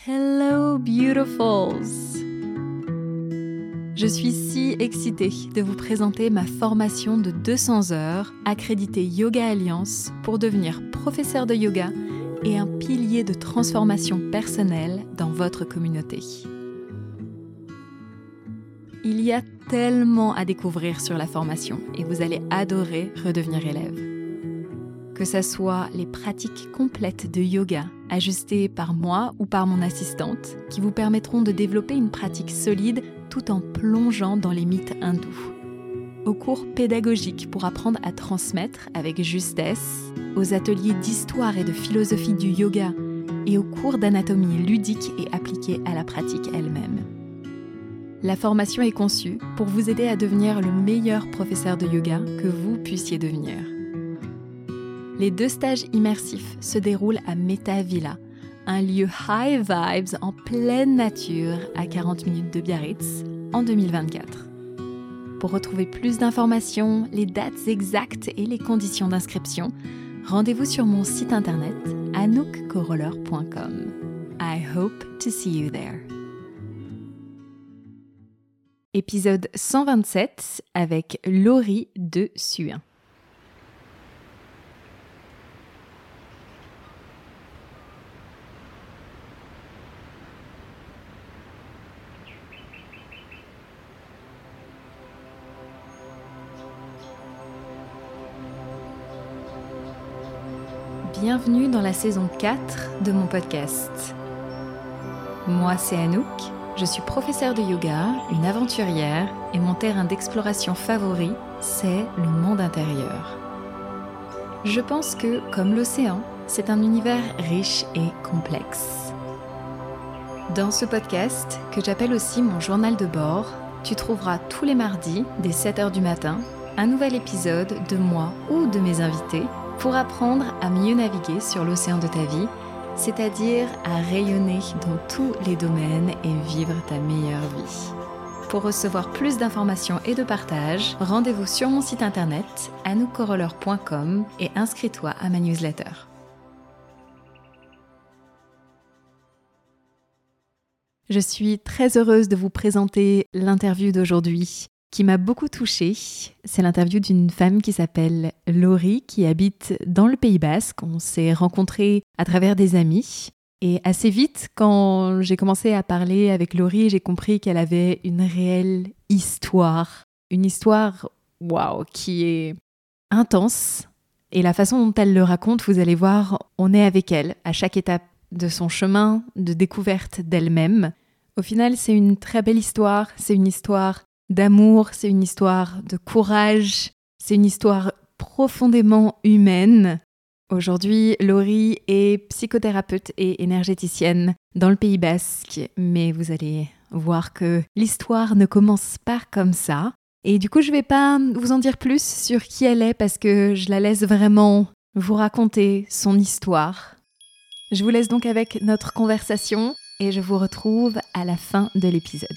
Hello beautifuls! Je suis si excitée de vous présenter ma formation de 200 heures accréditée Yoga Alliance pour devenir professeur de yoga et un pilier de transformation personnelle dans votre communauté. Il y a tellement à découvrir sur la formation et vous allez adorer redevenir élève. Que ce soit les pratiques complètes de yoga ajustées par moi ou par mon assistante qui vous permettront de développer une pratique solide tout en plongeant dans les mythes hindous. Aux cours pédagogiques pour apprendre à transmettre avec justesse, aux ateliers d'histoire et de philosophie du yoga et aux cours d'anatomie ludique et appliquée à la pratique elle-même. La formation est conçue pour vous aider à devenir le meilleur professeur de yoga que vous puissiez devenir. Les 2 stages immersifs se déroulent à Meta Villa, un lieu high vibes en pleine nature à 40 minutes de Biarritz en 2024. Pour retrouver plus d'informations, les dates exactes et les conditions d'inscription, rendez-vous sur mon site internet anoukcoroller.com. I hope to see you there. Épisode 127 avec Laurie de Suin. Bienvenue dans la saison 4 de mon podcast. Moi, c'est Anouk, je suis professeure de yoga, une aventurière et mon terrain d'exploration favori, c'est le monde intérieur. Je pense que, comme l'océan, c'est un univers riche et complexe. Dans ce podcast, que j'appelle aussi mon journal de bord, tu trouveras tous les mardis, dès 7h du matin, un nouvel épisode de moi ou de mes invités pour apprendre à mieux naviguer sur l'océan de ta vie, c'est-à-dire à rayonner dans tous les domaines et vivre ta meilleure vie. Pour recevoir plus d'informations et de partage, rendez-vous sur mon site internet anoukcoroller.com et inscris-toi à ma newsletter. Je suis très heureuse de vous présenter l'interview d'aujourd'hui qui m'a beaucoup touchée. C'est l'interview d'une femme qui s'appelle Laurie, qui habite dans le Pays Basque. On s'est rencontrés à travers des amis. Et assez vite, quand j'ai commencé à parler avec Laurie, j'ai compris qu'elle avait une réelle histoire. Une histoire, waouh, qui est intense. Et la façon dont elle le raconte, vous allez voir, on est avec elle à chaque étape de son chemin de découverte d'elle-même. Au final, c'est une très belle histoire. C'est une histoire d'amour, c'est une histoire de courage, c'est une histoire profondément humaine. Aujourd'hui, Laurie est psychothérapeute et énergéticienne dans le Pays Basque, mais vous allez voir que l'histoire ne commence pas comme ça. Et du coup, je ne vais pas vous en dire plus sur qui elle est parce que je la laisse vraiment vous raconter son histoire. Je vous laisse donc avec notre conversation et je vous retrouve à la fin de l'épisode.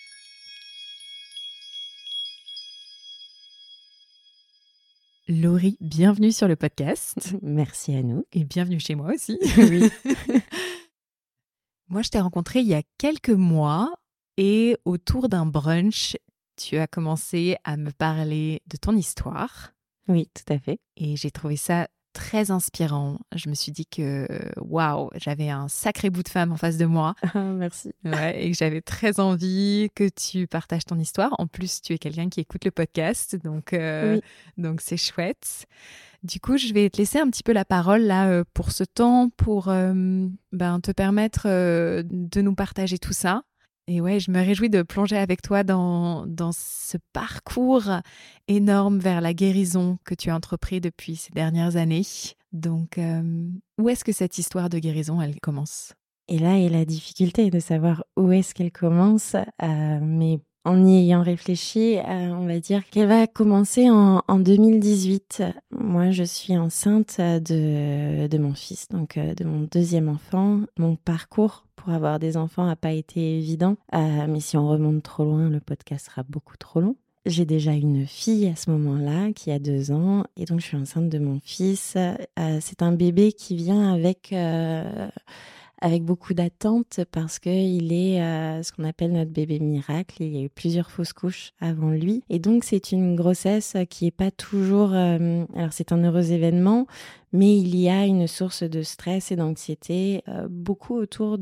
Laurie, bienvenue sur le podcast. Merci Anouk. Et bienvenue chez moi aussi. Oui. Moi, je t'ai rencontrée il y a quelques mois et autour d'un brunch, tu as commencé à me parler de ton histoire. Oui, tout à fait. Et j'ai trouvé ça très inspirant. Je me suis dit que, waouh, j'avais un sacré bout de femme en face de moi. Merci. Ouais, et que j'avais très envie que tu partages ton histoire. En plus, tu es quelqu'un qui écoute le podcast, donc c'est chouette. Du coup, je vais te laisser un petit peu la parole là pour ce temps, pour te permettre de nous partager tout ça. Et ouais, je me réjouis de plonger avec toi dans ce parcours énorme vers la guérison que tu as entrepris depuis ces dernières années. Donc, où est-ce que cette histoire de guérison, elle commence ? Et là est la difficulté de savoir où est-ce qu'elle commence, mais en y ayant réfléchi, on va dire qu'elle va commencer en 2018. Moi, je suis enceinte de mon fils, donc de mon 2e enfant. Mon parcours pour avoir des enfants n'a pas été évident, mais si on remonte trop loin, le podcast sera beaucoup trop long. J'ai déjà une fille à ce moment-là qui a 2 ans et donc je suis enceinte de mon fils. C'est un bébé qui vient avec beaucoup d'attentes parce qu'il est ce qu'on appelle notre bébé miracle. Il y a eu plusieurs fausses couches avant lui. Et donc, c'est une grossesse qui n'est pas toujours... alors, c'est un heureux événement, mais il y a une source de stress et d'anxiété beaucoup autour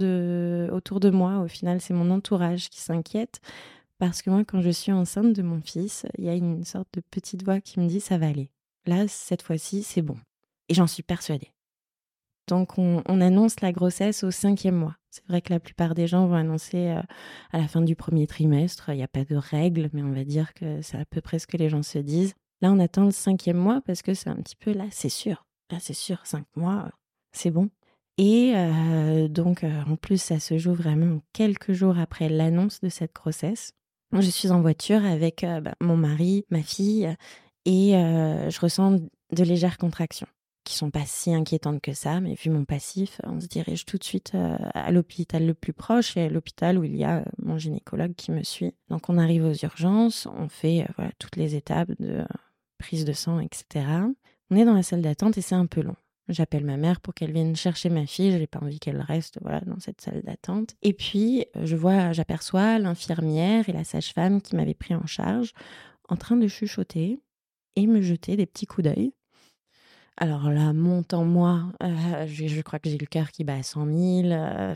de moi. Au final, c'est mon entourage qui s'inquiète parce que moi, quand je suis enceinte de mon fils, il y a une sorte de petite voix qui me dit « ça va aller ». Là, cette fois-ci, c'est bon. Et j'en suis persuadée. Donc, on annonce la grossesse au 5e mois. C'est vrai que la plupart des gens vont annoncer à la fin du premier trimestre. Il n'y a pas de règle, mais on va dire que c'est à peu près ce que les gens se disent. Là, on attend le 5e mois parce que c'est un petit peu là, c'est sûr. Là, c'est sûr, 5 mois, c'est bon. Et donc, en plus, ça se joue vraiment quelques jours après l'annonce de cette grossesse. Je suis en voiture avec mon mari, ma fille, et je ressens de légères contractions qui sont pas si inquiétantes que ça, mais vu mon passif, on se dirige tout de suite à l'hôpital le plus proche et à l'hôpital où il y a mon gynécologue qui me suit. Donc on arrive aux urgences, on fait toutes les étapes de prise de sang, etc. On est dans la salle d'attente et c'est un peu long. J'appelle ma mère pour qu'elle vienne chercher ma fille. Je n'ai pas envie qu'elle reste dans cette salle d'attente. Et puis, j'aperçois l'infirmière et la sage-femme qui m'avaient pris en charge en train de chuchoter et me jeter des petits coups d'œil. Alors là, monte en moi, je crois que j'ai le cœur qui bat à 100 000.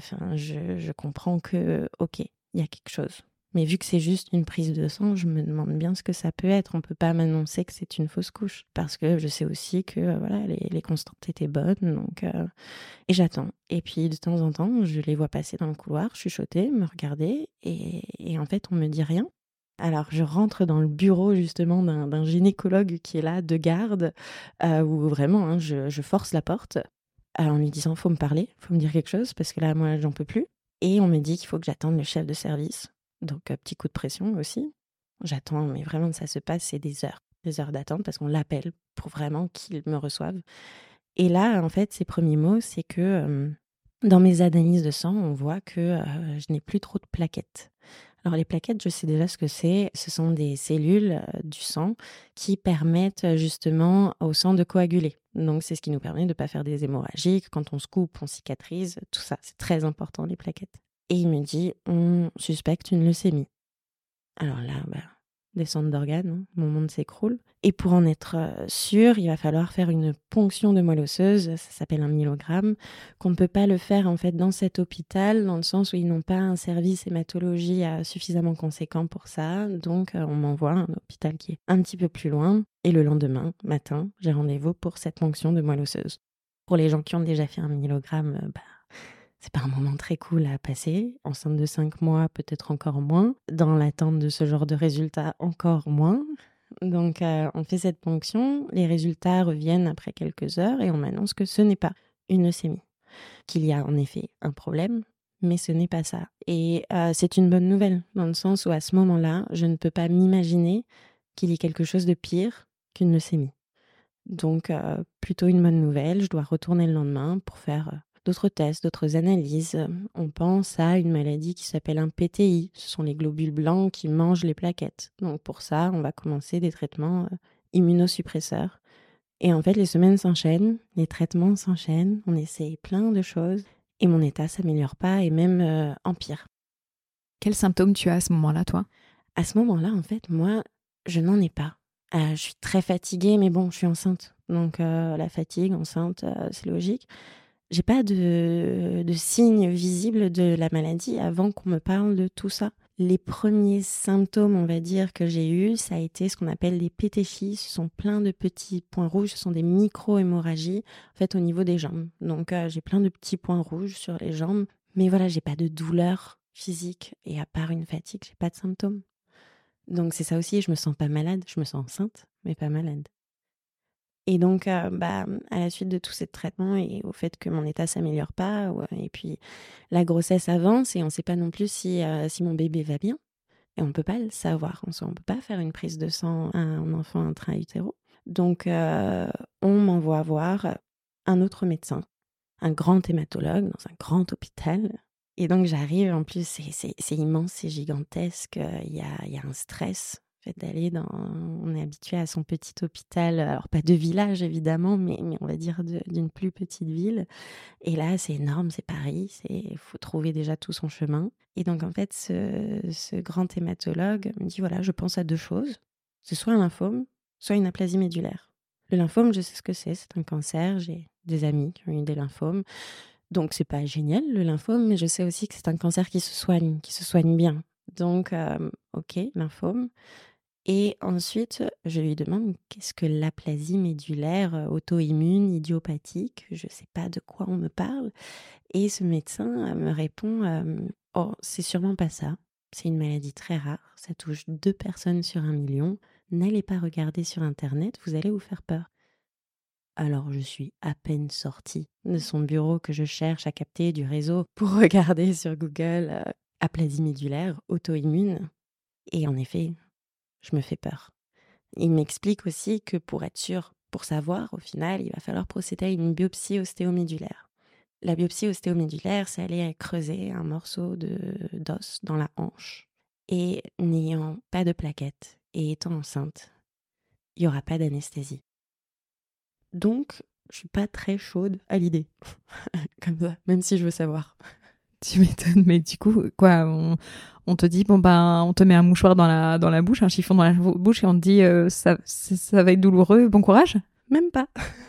Je comprends que, ok, il y a quelque chose. Mais vu que c'est juste une prise de sang, je me demande bien ce que ça peut être. On ne peut pas m'annoncer que c'est une fausse couche. Parce que je sais aussi que les constantes étaient bonnes. Donc, et j'attends. Et puis de temps en temps, je les vois passer dans le couloir, chuchoter, me regarder. Et en fait, on ne me dit rien. Alors, je rentre dans le bureau justement d'un gynécologue qui est là, de garde, où vraiment, je force la porte en lui disant « faut me parler, faut me dire quelque chose, parce que là, moi, j'en peux plus ». Et on me dit qu'il faut que j'attende le chef de service. Donc, petit coup de pression aussi. J'attends, mais vraiment, ça se passe, c'est des heures d'attente, parce qu'on l'appelle pour vraiment qu'il me reçoive. Et là, en fait, ses premiers mots, c'est que dans mes analyses de sang, on voit que je n'ai plus trop de plaquettes. Alors les plaquettes, je sais déjà ce que c'est. Ce sont des cellules du sang qui permettent justement au sang de coaguler. Donc c'est ce qui nous permet de ne pas faire des hémorragies. Quand on se coupe, on cicatrise. Tout ça, c'est très important, les plaquettes. Et il me dit, on suspecte une leucémie. Alors là, descente d'organes, mon monde s'écroule. Et pour en être sûr, il va falloir faire une ponction de moelle osseuse, ça s'appelle un myelogramme, qu'on ne peut pas le faire en fait dans cet hôpital, dans le sens où ils n'ont pas un service hématologie suffisamment conséquent pour ça. Donc on m'envoie à un hôpital qui est un petit peu plus loin. Et le lendemain matin, j'ai rendez-vous pour cette ponction de moelle osseuse. Pour les gens qui ont déjà fait un myelogramme, c'est pas un moment très cool à passer. Enceinte de 5 mois, peut-être encore moins. Dans l'attente de ce genre de résultats, encore moins. Donc, on fait cette ponction. Les résultats reviennent après quelques heures et on m'annonce que ce n'est pas une leucémie. Qu'il y a en effet un problème, mais ce n'est pas ça. Et c'est une bonne nouvelle, dans le sens où à ce moment-là, je ne peux pas m'imaginer qu'il y ait quelque chose de pire qu'une leucémie. Donc, plutôt une bonne nouvelle. Je dois retourner le lendemain pour faire d'autres tests, d'autres analyses. On pense à une maladie qui s'appelle un PTI. Ce sont les globules blancs qui mangent les plaquettes. Donc pour ça, on va commencer des traitements immunosuppresseurs. Et en fait, les semaines s'enchaînent, les traitements s'enchaînent, on essaye plein de choses et mon état s'améliore pas et même empire. Quels symptômes tu as à ce moment-là, toi ? À ce moment-là, en fait, moi, je n'en ai pas. Je suis très fatiguée, mais bon, je suis enceinte. Donc la fatigue, enceinte, c'est logique. J'ai pas de signes visibles de la maladie avant qu'on me parle de tout ça. Les premiers symptômes, on va dire, que j'ai eus, ça a été ce qu'on appelle des pétéchies. Ce sont plein de petits points rouges, ce sont des micro-hémorragies, en fait, au niveau des jambes. Donc, j'ai plein de petits points rouges sur les jambes. Mais voilà, j'ai pas de douleur physique. Et à part une fatigue, j'ai pas de symptômes. Donc, c'est ça aussi, je me sens pas malade. Je me sens enceinte, mais pas malade. Et donc, à la suite de tous ces traitements et au fait que mon état s'améliore pas, et puis la grossesse avance et on ne sait pas non plus si mon bébé va bien. Et on ne peut pas le savoir. On ne peut pas faire une prise de sang à un enfant intra-utéro. Donc, on m'envoie voir un autre médecin, un grand hématologue dans un grand hôpital. Et donc, j'arrive, en plus, c'est immense, c'est gigantesque. Il y a un stress fait d'aller dans on est habitué à son petit hôpital, alors pas de village évidemment, mais on va dire d'une plus petite ville et là, c'est énorme, c'est Paris, il faut trouver déjà tout son chemin et donc en fait, ce grand hématologue me dit: «Voilà, je pense à 2 choses, c'est soit un lymphome, soit une aplasie médulaire». Le lymphome, je sais ce que c'est un cancer, j'ai des amis qui ont eu des lymphomes, donc c'est pas génial le lymphome, mais je sais aussi que c'est un cancer qui se soigne bien. Donc OK, lymphome et ensuite, je lui demande: «Qu'est-ce que l'aplasie médulaire, auto-immune, idiopathique?» Je sais pas de quoi on me parle et ce médecin, me répond, «Oh, c'est sûrement pas ça. C'est une maladie très rare, ça touche 2 personnes sur 1 million. N'allez pas regarder sur internet, vous allez vous faire peur». Alors je suis à peine sortie de son bureau que je cherche à capter du réseau pour regarder sur Google, aplasie médulaire auto-immune et en effet, je me fais peur. Il m'explique aussi que pour être sûr, pour savoir, au final, il va falloir procéder à une biopsie ostéomédulaire. La biopsie ostéomédulaire, c'est aller creuser un morceau d'os dans la hanche. Et n'ayant pas de plaquettes et étant enceinte, il y aura pas d'anesthésie. Donc, je suis pas très chaude à l'idée, comme ça, même si je veux savoir. Tu m'étonnes, mais du coup, quoi, on te dit, bon ben, on te met un mouchoir dans la bouche, un chiffon dans la bouche et on te dit, ça va être douloureux, bon courage? Même pas.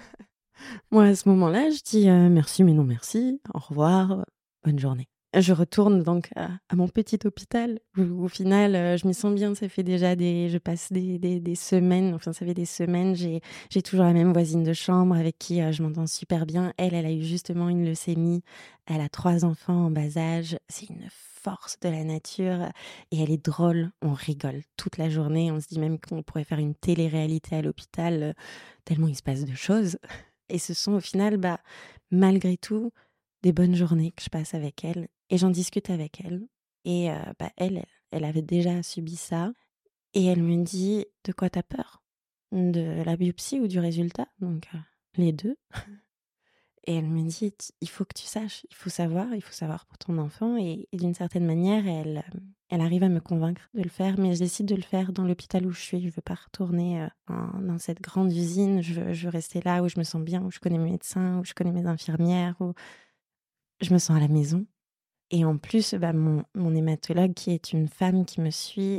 Moi, à ce moment-là, je dis merci, mais non merci, au revoir, bonne journée. Je retourne donc à mon petit hôpital où, au final, je m'y sens bien. Ça fait déjà je passe des semaines, enfin, ça fait des semaines. J'ai toujours la même voisine de chambre avec qui je m'entends super bien. Elle a eu justement une leucémie. Elle a 3 enfants en bas âge. C'est une force de la nature et elle est drôle. On rigole toute la journée. On se dit même qu'on pourrait faire une télé-réalité à l'hôpital, tellement il se passe de choses. Et ce sont au final, malgré tout, des bonnes journées que je passe avec elle et j'en discute avec elle et elle avait déjà subi ça et elle me dit: «De quoi t'as peur? De la biopsie ou du résultat?» Donc les 2. Et elle me dit: Il faut que tu saches, il faut savoir pour ton enfant» et d'une certaine manière, elle arrive à me convaincre de le faire, mais je décide de le faire dans l'hôpital où je suis. Je veux pas retourner, dans cette grande usine. Je veux rester là où je me sens bien, où je connais mes médecins, où je connais mes infirmières, où je me sens à la maison. Et en plus, mon hématologue qui est une femme qui me suit,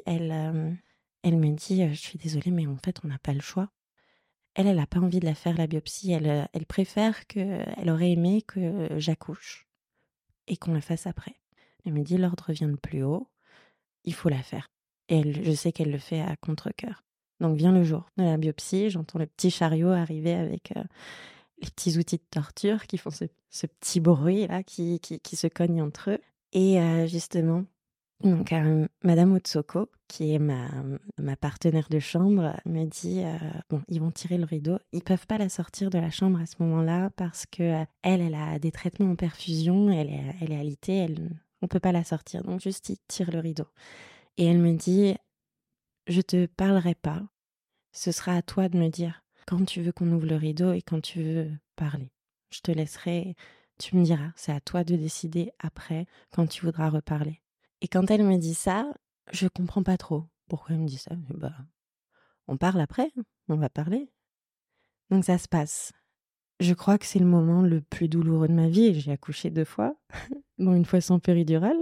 elle me dit: «Je suis désolée, mais en fait, on n'a pas le choix». Elle a pas envie de la faire la biopsie, elle préfère elle aurait aimé que j'accouche et qu'on la fasse après. Elle me dit: «L'ordre vient de plus haut, il faut la faire» et je sais qu'elle le fait à contre-cœur. Donc vient le jour de la biopsie, j'entends le petit chariot arriver avec, les petits outils de torture qui font ce petit bruit-là qui se cognent entre eux et justement donc madame Otsoko, qui est ma partenaire de chambre, me dit, bon, ils vont tirer le rideau. Ils peuvent pas la sortir de la chambre à ce moment-là parce que, elle a des traitements en perfusion, elle est alitée, on peut pas la sortir. Donc juste, ils tirent le rideau et elle me dit: «Je te parlerai pas, ce sera à toi de me dire quand tu veux qu'on ouvre le rideau et quand tu veux parler. Je te laisserai, tu me diras, c'est à toi de décider après quand tu voudras reparler». Et quand elle me dit ça, je comprends pas trop pourquoi elle me dit ça. On parle après, on va parler. Donc ça se passe. Je crois que c'est le moment le plus douloureux de ma vie et j'ai accouché 2 fois, dont une fois sans péridurale.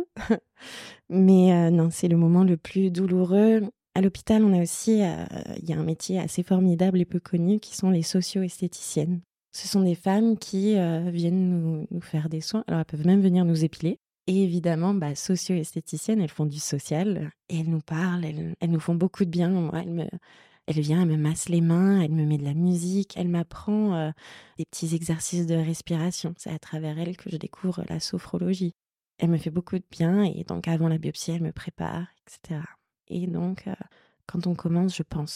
Mais non, c'est le moment le plus douloureux. À l'hôpital, on a aussi, il y a un métier assez formidable et peu connu qui sont les socio-esthéticiennes. Ce sont des femmes qui, viennent nous faire des soins. Alors elles peuvent même venir nous épiler. Et évidemment, socio-esthéticiennes, elles font du social et elles nous parlent, elles nous font beaucoup de bien. Moi, elle vient, elle me masse les mains, elle me met de la musique, elle m'apprend des petits exercices de respiration. C'est à travers elle que je découvre la sophrologie. Elle me fait beaucoup de bien et donc avant la biopsie, elle me prépare, etc. Et donc, quand on commence,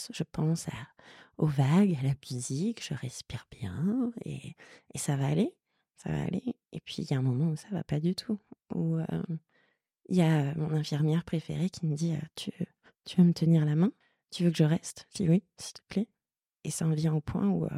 aux vagues, à la musique, je respire bien et ça va aller, ça va aller. Et puis il y a un moment où ça va pas du tout, où il y a mon infirmière préférée qui me dit tu veux me tenir la main? Tu veux que je reste? Je dis oui, s'il te plaît. Et ça en vient au point où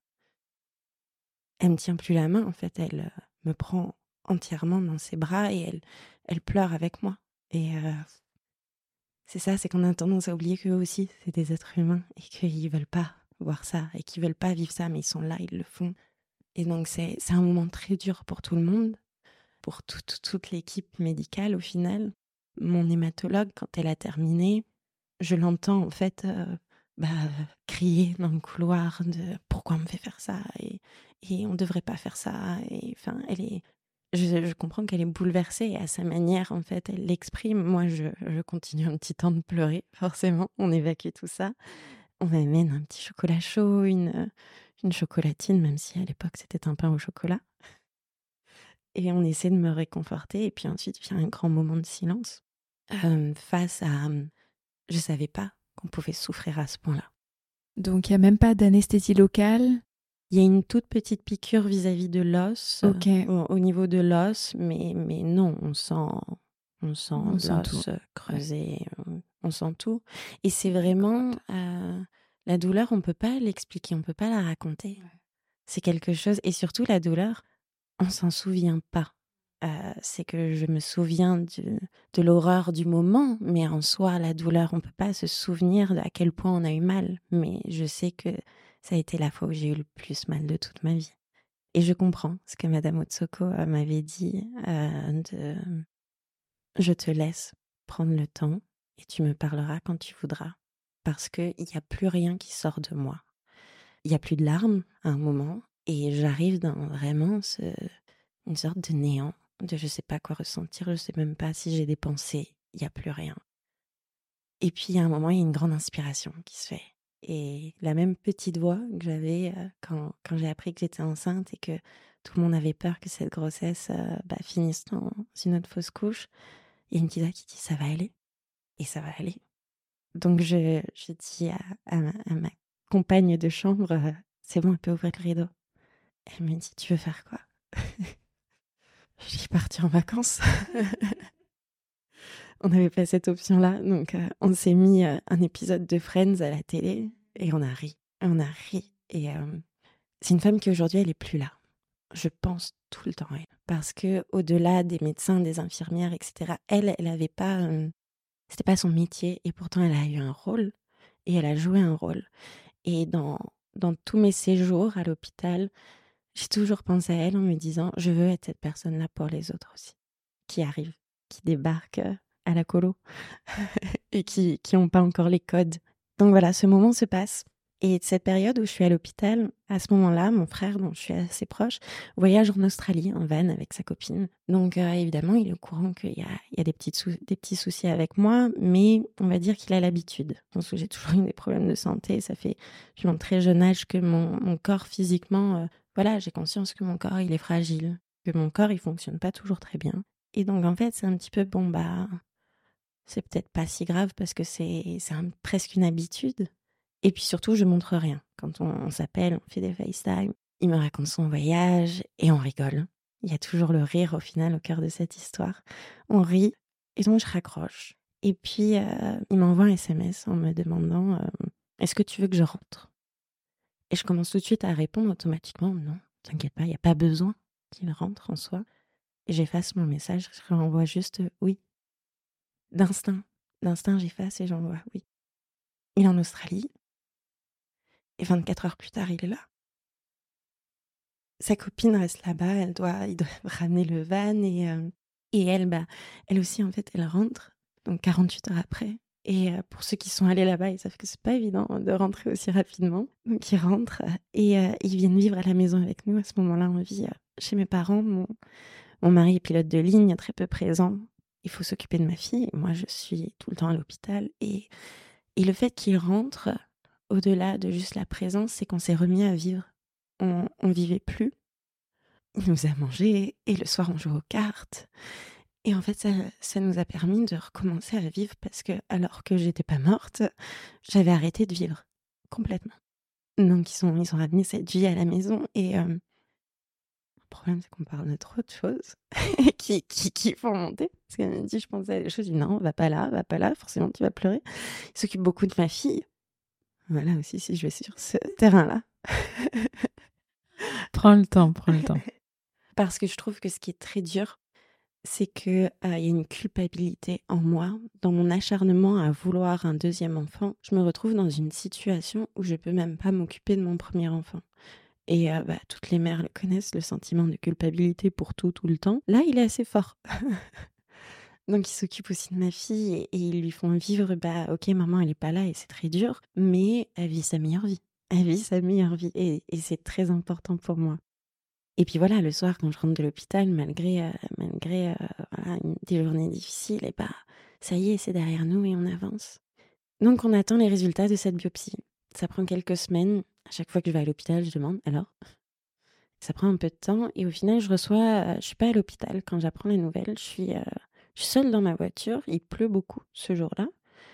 elle me tient plus la main, en fait, elle me prend entièrement dans ses bras et elle pleure avec moi. Et C'est ça, c'est qu'on a tendance à oublier qu'eux aussi, c'est des êtres humains et qu'ils veulent pas voir ça et qu'ils veulent pas vivre ça, mais ils sont là, ils le font. Et donc, c'est un moment très dur pour tout le monde, pour toute l'équipe médicale au final. Mon hématologue, quand elle a terminé, je l'entends en fait crier dans le couloir de pourquoi on me fait faire ça et on devrait pas faire ça. Et enfin, je comprends qu'elle est bouleversée et à sa manière, en fait, elle l'exprime. Moi, je continue un petit temps de pleurer, forcément. On évacue tout ça. On m'amène un petit chocolat chaud, une chocolatine, même si à l'époque c'était un pain au chocolat. Et on essaie de me réconforter. Et puis ensuite vient un grand moment de silence face à... Je savais pas qu'on pouvait souffrir à ce point-là. Donc, il n'y a même pas d'anesthésie locale? Il y a une toute petite piqûre vis-à-vis de l'os, Ok. au niveau de l'os, mais non, on sent l'os creusé, on sent tout. Et c'est vraiment... la douleur, on peut pas l'expliquer, on peut pas la raconter. Ouais. C'est quelque chose... Et surtout, la douleur, on s'en souvient pas. C'est que je me souviens de l'horreur du moment, mais en soi, la douleur, on peut pas se souvenir à quel point on a eu mal. Mais je sais que ça a été la fois où j'ai eu le plus mal de toute ma vie. Et je comprends ce que Madame Otsoko m'avait dit, je te laisse prendre le temps et tu me parleras quand tu voudras. Parce qu'il n'y a plus rien qui sort de moi. Il n'y a plus de larmes à un moment et j'arrive dans vraiment une sorte de néant, de je sais pas quoi ressentir, je sais même pas si j'ai des pensées, il n'y a plus rien. Et puis à un moment, il y a une grande inspiration qui se fait. Et la même petite voix que j'avais quand j'ai appris que j'étais enceinte et que tout le monde avait peur que cette grossesse finisse dans une autre fausse couche, il y a une petite voix qui dit ça va aller. Et ça va aller. Donc je dis à ma compagne de chambre, c'est bon, elle peut ouvrir le rideau. Elle me dit, tu veux faire quoi? Je dis, partir en vacances. On n'avait pas cette option-là, donc on s'est mis un épisode de Friends à la télé et on a ri. On a ri. Et c'est une femme qui aujourd'hui, elle est plus là. Je pense tout le temps à elle. Parce que au-delà des médecins, des infirmières, etc., elle avait pas... c'était pas son métier et pourtant elle a eu un rôle et elle a joué un rôle. Et dans tous mes séjours à l'hôpital, j'ai toujours pensé à elle en me disant je veux être cette personne-là pour les autres aussi, qui arrivent, qui débarquent à la colo et qui n'ont pas encore les codes. Donc voilà, ce moment se passe. Et cette période où je suis à l'hôpital, à ce moment-là, mon frère, dont je suis assez proche, voyage en Australie en van avec sa copine. Donc évidemment, il est au courant qu'il y a des petits soucis avec moi, mais on va dire qu'il a l'habitude. Parce que j'ai toujours eu des problèmes de santé. Ça fait depuis mon très jeune âge que mon corps physiquement, j'ai conscience que mon corps, il est fragile, que mon corps, il fonctionne pas toujours très bien. Et donc en fait, c'est un petit peu, c'est peut-être pas si grave parce que c'est presque une habitude. Et puis surtout, je montre rien. Quand on s'appelle, on fait des FaceTime, il me raconte son voyage et on rigole. Il y a toujours le rire au final, au cœur de cette histoire. On rit et donc je raccroche. Et puis, il m'envoie un SMS en me demandant « Est-ce que tu veux que je rentre ?» Et je commence tout de suite à répondre automatiquement « Non, t'inquiète pas, il n'y a pas besoin qu'il rentre en soi. » Et j'efface mon message, je renvoie juste « Oui ». D'instinct, j'efface et j'envoie « Oui ». Il est en Australie. Et 24 heures plus tard, il est là. Sa copine reste là-bas, il doit ramener le van et elle, elle aussi, en fait, elle rentre, donc 48 heures après. Et pour ceux qui sont allés là-bas, ils savent que c'est pas évident de rentrer aussi rapidement. Donc ils rentrent et ils viennent vivre à la maison avec nous. À ce moment-là, on vit chez mes parents. Mon mari est pilote de ligne, très peu présent. Il faut s'occuper de ma fille. Et moi, je suis tout le temps à l'hôpital. Et le fait qu'il rentre, au-delà de juste la présence, c'est qu'on s'est remis à vivre. On vivait plus. Il nous a mangé et le soir, on jouait aux cartes. Et en fait, ça nous a permis de recommencer à vivre parce que, alors que j'étais pas morte, j'avais arrêté de vivre complètement. Donc, ils ont ramené cette vie à la maison et le problème, c'est qu'on parle de trop de choses qui font monter. Parce qu'elle m'a dit, je pensais à des choses, je dis non, va pas là, forcément, tu vas pleurer. Il s'occupe beaucoup de ma fille. Voilà aussi, si je vais sur ce terrain-là. Prends le temps. Parce que je trouve que ce qui est très dur, c'est que il y a une culpabilité en moi, dans mon acharnement à vouloir un deuxième enfant. Je me retrouve dans une situation où je peux même pas m'occuper de mon premier enfant. Et toutes les mères le connaissent, le sentiment de culpabilité pour tout, tout le temps. Là, il est assez fort. Donc, ils s'occupent aussi de ma fille et ils lui font vivre, ok, maman, elle est pas là et c'est très dur, mais elle vit sa meilleure vie. Elle vit sa meilleure vie et c'est très important pour moi. Et puis voilà, le soir, quand je rentre de l'hôpital, malgré voilà, des journées difficiles, et ça y est, c'est derrière nous et on avance. Donc, on attend les résultats de cette biopsie. Ça prend quelques semaines. À chaque fois que je vais à l'hôpital, je demande alors. Ça prend un peu de temps et au final, je suis pas à l'hôpital quand j'apprends la nouvelle. Je suis seule dans ma voiture. Il pleut beaucoup ce jour-là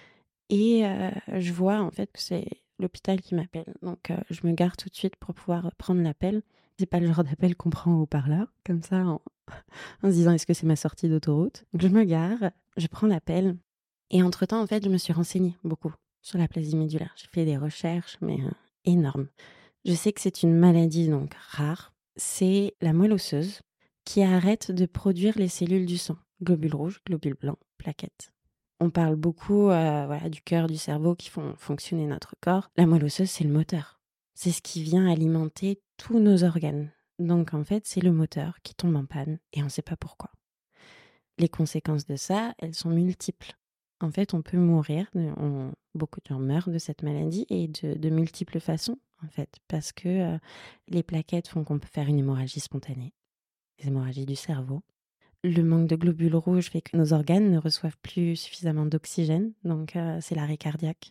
et je vois en fait que c'est l'hôpital qui m'appelle. Donc, je me gare tout de suite pour pouvoir prendre l'appel. C'est pas le genre d'appel qu'on prend au haut-parleur, comme ça, en se disant est-ce que c'est ma sortie d'autoroute. Donc, je me gare, je prends l'appel et entre-temps, en fait, je me suis renseignée beaucoup sur la plasie médulaire. J'ai fait des recherches, mais énormes. Je sais que c'est une maladie donc rare. C'est la moelle osseuse qui arrête de produire les cellules du sang. Globules rouges, globules blancs, plaquettes. On parle beaucoup du cœur, du cerveau qui font fonctionner notre corps. La moelle osseuse, c'est le moteur. C'est ce qui vient alimenter tous nos organes. Donc en fait, c'est le moteur qui tombe en panne et on ne sait pas pourquoi. Les conséquences de ça, elles sont multiples. En fait, on peut mourir, beaucoup de gens meurent de cette maladie et de multiples façons, en fait, parce que les plaquettes font qu'on peut faire une hémorragie spontanée, des hémorragies du cerveau. Le manque de globules rouges fait que nos organes ne reçoivent plus suffisamment d'oxygène, donc c'est l'arrêt cardiaque.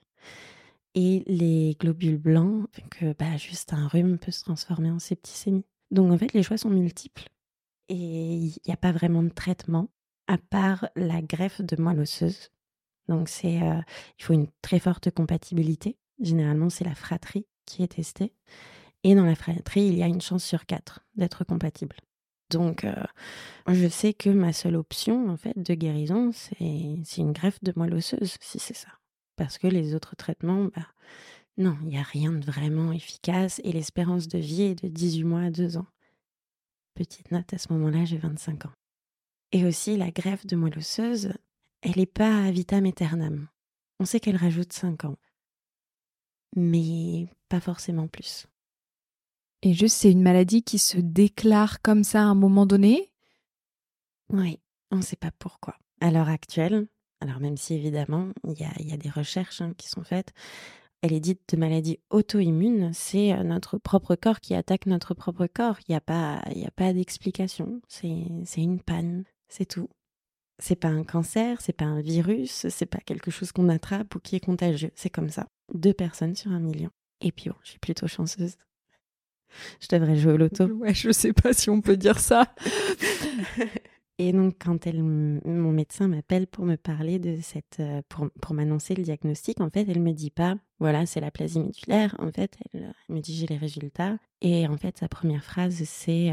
Et les globules blancs font que juste un rhume peut se transformer en septicémie. Donc en fait, les choix sont multiples et il n'y a pas vraiment de traitement à part la greffe de moelle osseuse. Donc il faut une très forte compatibilité. Généralement, c'est la fratrie qui est testée. Et dans la fratrie, il y a une chance sur 4 d'être compatible. Donc, je sais que ma seule option, en fait, de guérison, c'est une greffe de moelle osseuse, si c'est ça. Parce que les autres traitements, non, il n'y a rien de vraiment efficace. Et l'espérance de vie est de 18 mois à 2 ans. Petite note, à ce moment-là, j'ai 25 ans. Et aussi, la greffe de moelle osseuse, elle n'est pas à vitam aeternam. On sait qu'elle rajoute 5 ans, mais pas forcément plus. Et juste, c'est une maladie qui se déclare comme ça à un moment donné? Oui, on ne sait pas pourquoi. À l'heure actuelle, alors même si évidemment, il y a des recherches qui sont faites, elle est dite de maladie auto-immune, c'est notre propre corps qui attaque notre propre corps. Il n'y a pas d'explication, c'est une panne, c'est tout. C'est pas un cancer, c'est pas un virus, c'est pas quelque chose qu'on attrape ou qui est contagieux. C'est comme ça. 2 personnes sur 1 million. Et puis bon, je suis plutôt chanceuse. Je devrais jouer au loto. Ouais, je sais pas si on peut dire ça. Et donc, quand mon médecin m'appelle pour me parler de pour m'annoncer le diagnostic, en fait, elle me dit pas, voilà, c'est la plasie médulaire. En fait, elle me dit, j'ai les résultats. Et en fait, sa première phrase, c'est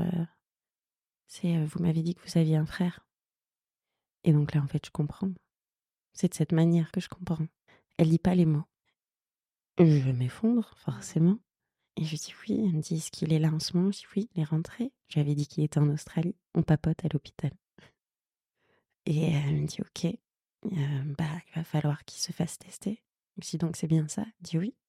vous m'avez dit que vous aviez un frère. Et donc là, en fait, je comprends. C'est de cette manière que je comprends. Elle dit pas les mots. Je m'effondre, forcément. Et je dis oui. Elle me dit, est-ce qu'il est là en ce moment? Je dis oui, il est rentré. Je lui avais dit qu'il était en Australie. On papote à l'hôpital. Et elle me dit ok, il va falloir qu'il se fasse tester. Je dis donc c'est bien ça? Elle dit oui.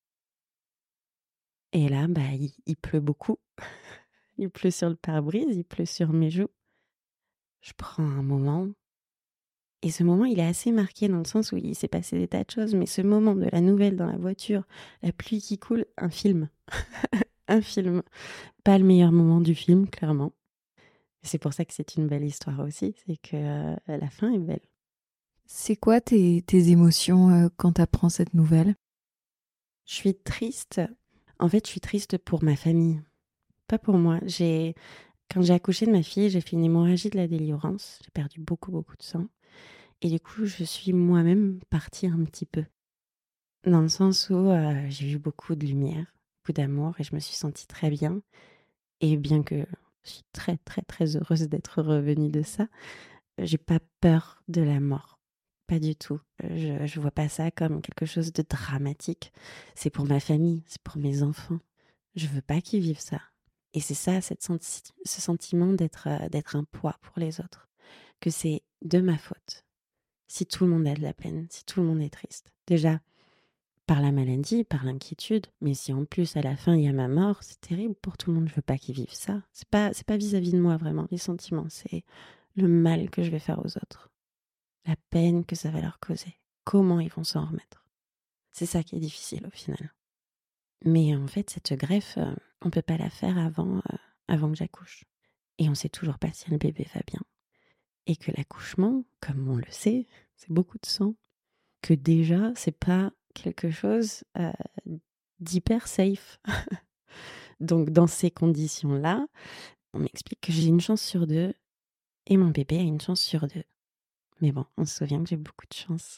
Et là, il pleut beaucoup. Il pleut sur le pare-brise, il pleut sur mes joues. Je prends un moment. Et ce moment, il est assez marqué dans le sens où il s'est passé des tas de choses. Mais ce moment de la nouvelle dans la voiture, la pluie qui coule, un film. Un film. Pas le meilleur moment du film, clairement. C'est pour ça que c'est une belle histoire aussi. C'est que la fin est belle. C'est quoi tes émotions quand tu apprends cette nouvelle? Je suis triste. En fait, je suis triste pour ma famille. Pas pour moi. Quand j'ai accouché de ma fille, j'ai fait une hémorragie de la délivrance. J'ai perdu beaucoup, beaucoup de sang. Et du coup, je suis moi-même partie un petit peu. Dans le sens où j'ai eu beaucoup de lumière, beaucoup d'amour et je me suis sentie très bien. Et bien que je suis très, très, très heureuse d'être revenue de ça, j'ai pas peur de la mort. Pas du tout. Je vois pas ça comme quelque chose de dramatique. C'est pour ma famille, c'est pour mes enfants. Je veux pas qu'ils vivent ça. Et c'est ça, ce sentiment d'être un poids pour les autres. que c'est de ma faute si tout le monde a de la peine, si tout le monde est triste. Déjà, par la maladie, par l'inquiétude, mais si en plus à la fin il y a ma mort, c'est terrible pour tout le monde. Je veux pas qu'ils vivent ça. C'est pas vis-à-vis de moi vraiment les sentiments, c'est le mal que je vais faire aux autres, la peine que ça va leur causer. Comment ils vont s'en remettre? C'est ça qui est difficile au final. Mais en fait, cette greffe, on peut pas la faire avant que j'accouche. Et on sait toujours pas si le bébé va bien. Et que l'accouchement, comme on le sait, c'est beaucoup de sang. Que déjà, c'est pas quelque chose d'hyper safe. Donc, dans ces conditions-là, on m'explique que j'ai une chance sur 2 et mon bébé a une chance sur 2. Mais bon, on se souvient que j'ai beaucoup de chance.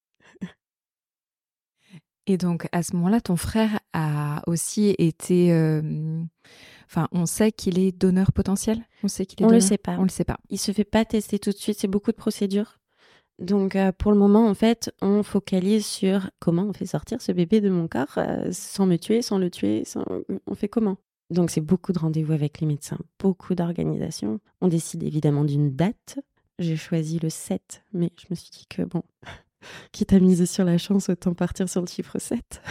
Et donc, à ce moment-là, ton frère a aussi été... Enfin, on sait qu'il est donneur potentiel? On sait qu'il est On le donneur? sait pas. On le sait pas. Il se fait pas tester tout de suite, c'est beaucoup de procédures. Donc, pour le moment, en fait, on focalise sur comment on fait sortir ce bébé de mon corps sans me tuer, sans le tuer, on fait comment? Donc, c'est beaucoup de rendez-vous avec les médecins, beaucoup d'organisation. On décide évidemment d'une date. J'ai choisi le 7, mais je me suis dit que bon, quitte à miser sur la chance, autant partir sur le chiffre 7.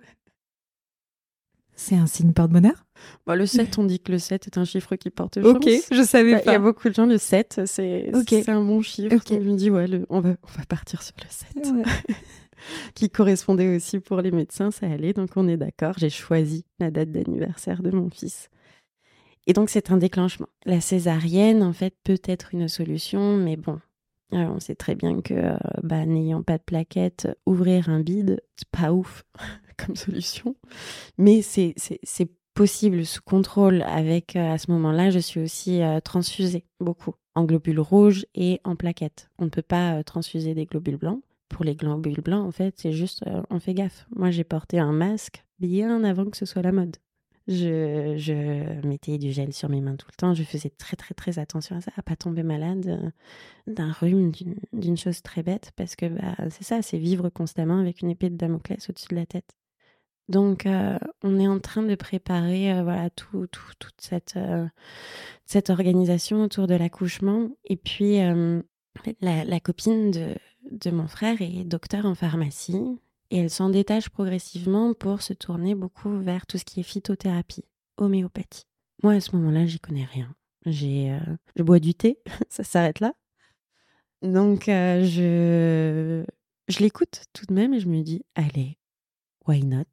C'est un signe porte-bonheur? Bon, le 7, on dit que le 7 est un chiffre qui porte chance. Ok, je savais Il y pas. a beaucoup de gens, le 7, c'est un bon chiffre. Ok. Donc, je me dis, ouais, on va partir sur le 7. Ouais. Qui correspondait aussi pour les médecins, ça allait, donc on est d'accord. J'ai choisi la date d'anniversaire de mon fils. Et donc, c'est un déclenchement. La césarienne, en fait, peut être une solution, mais bon, on sait très bien que, n'ayant pas de plaquettes, ouvrir un bide, c'est pas ouf comme solution. Mais c'est possible sous contrôle avec, à ce moment-là, je suis aussi transfusée beaucoup, en globules rouges et en plaquettes. On ne peut pas transfuser des globules blancs. Pour les globules blancs, en fait, c'est juste, on fait gaffe. Moi, j'ai porté un masque bien avant que ce soit la mode. Je mettais du gel sur mes mains tout le temps. Je faisais très, très, très attention à ça, à pas tomber malade d'un rhume, d'une chose très bête, parce que c'est ça, c'est vivre constamment avec une épée de Damoclès au-dessus de la tête. Donc, on est en train de préparer toute cette organisation autour de l'accouchement. Et puis, en fait, la copine de mon frère est docteur en pharmacie et elle s'en détache progressivement pour se tourner beaucoup vers tout ce qui est phytothérapie, homéopathie. Moi, à ce moment-là, j'y connais rien. Je bois du thé, ça s'arrête là. Donc, je l'écoute tout de même et je me dis, allez, why not?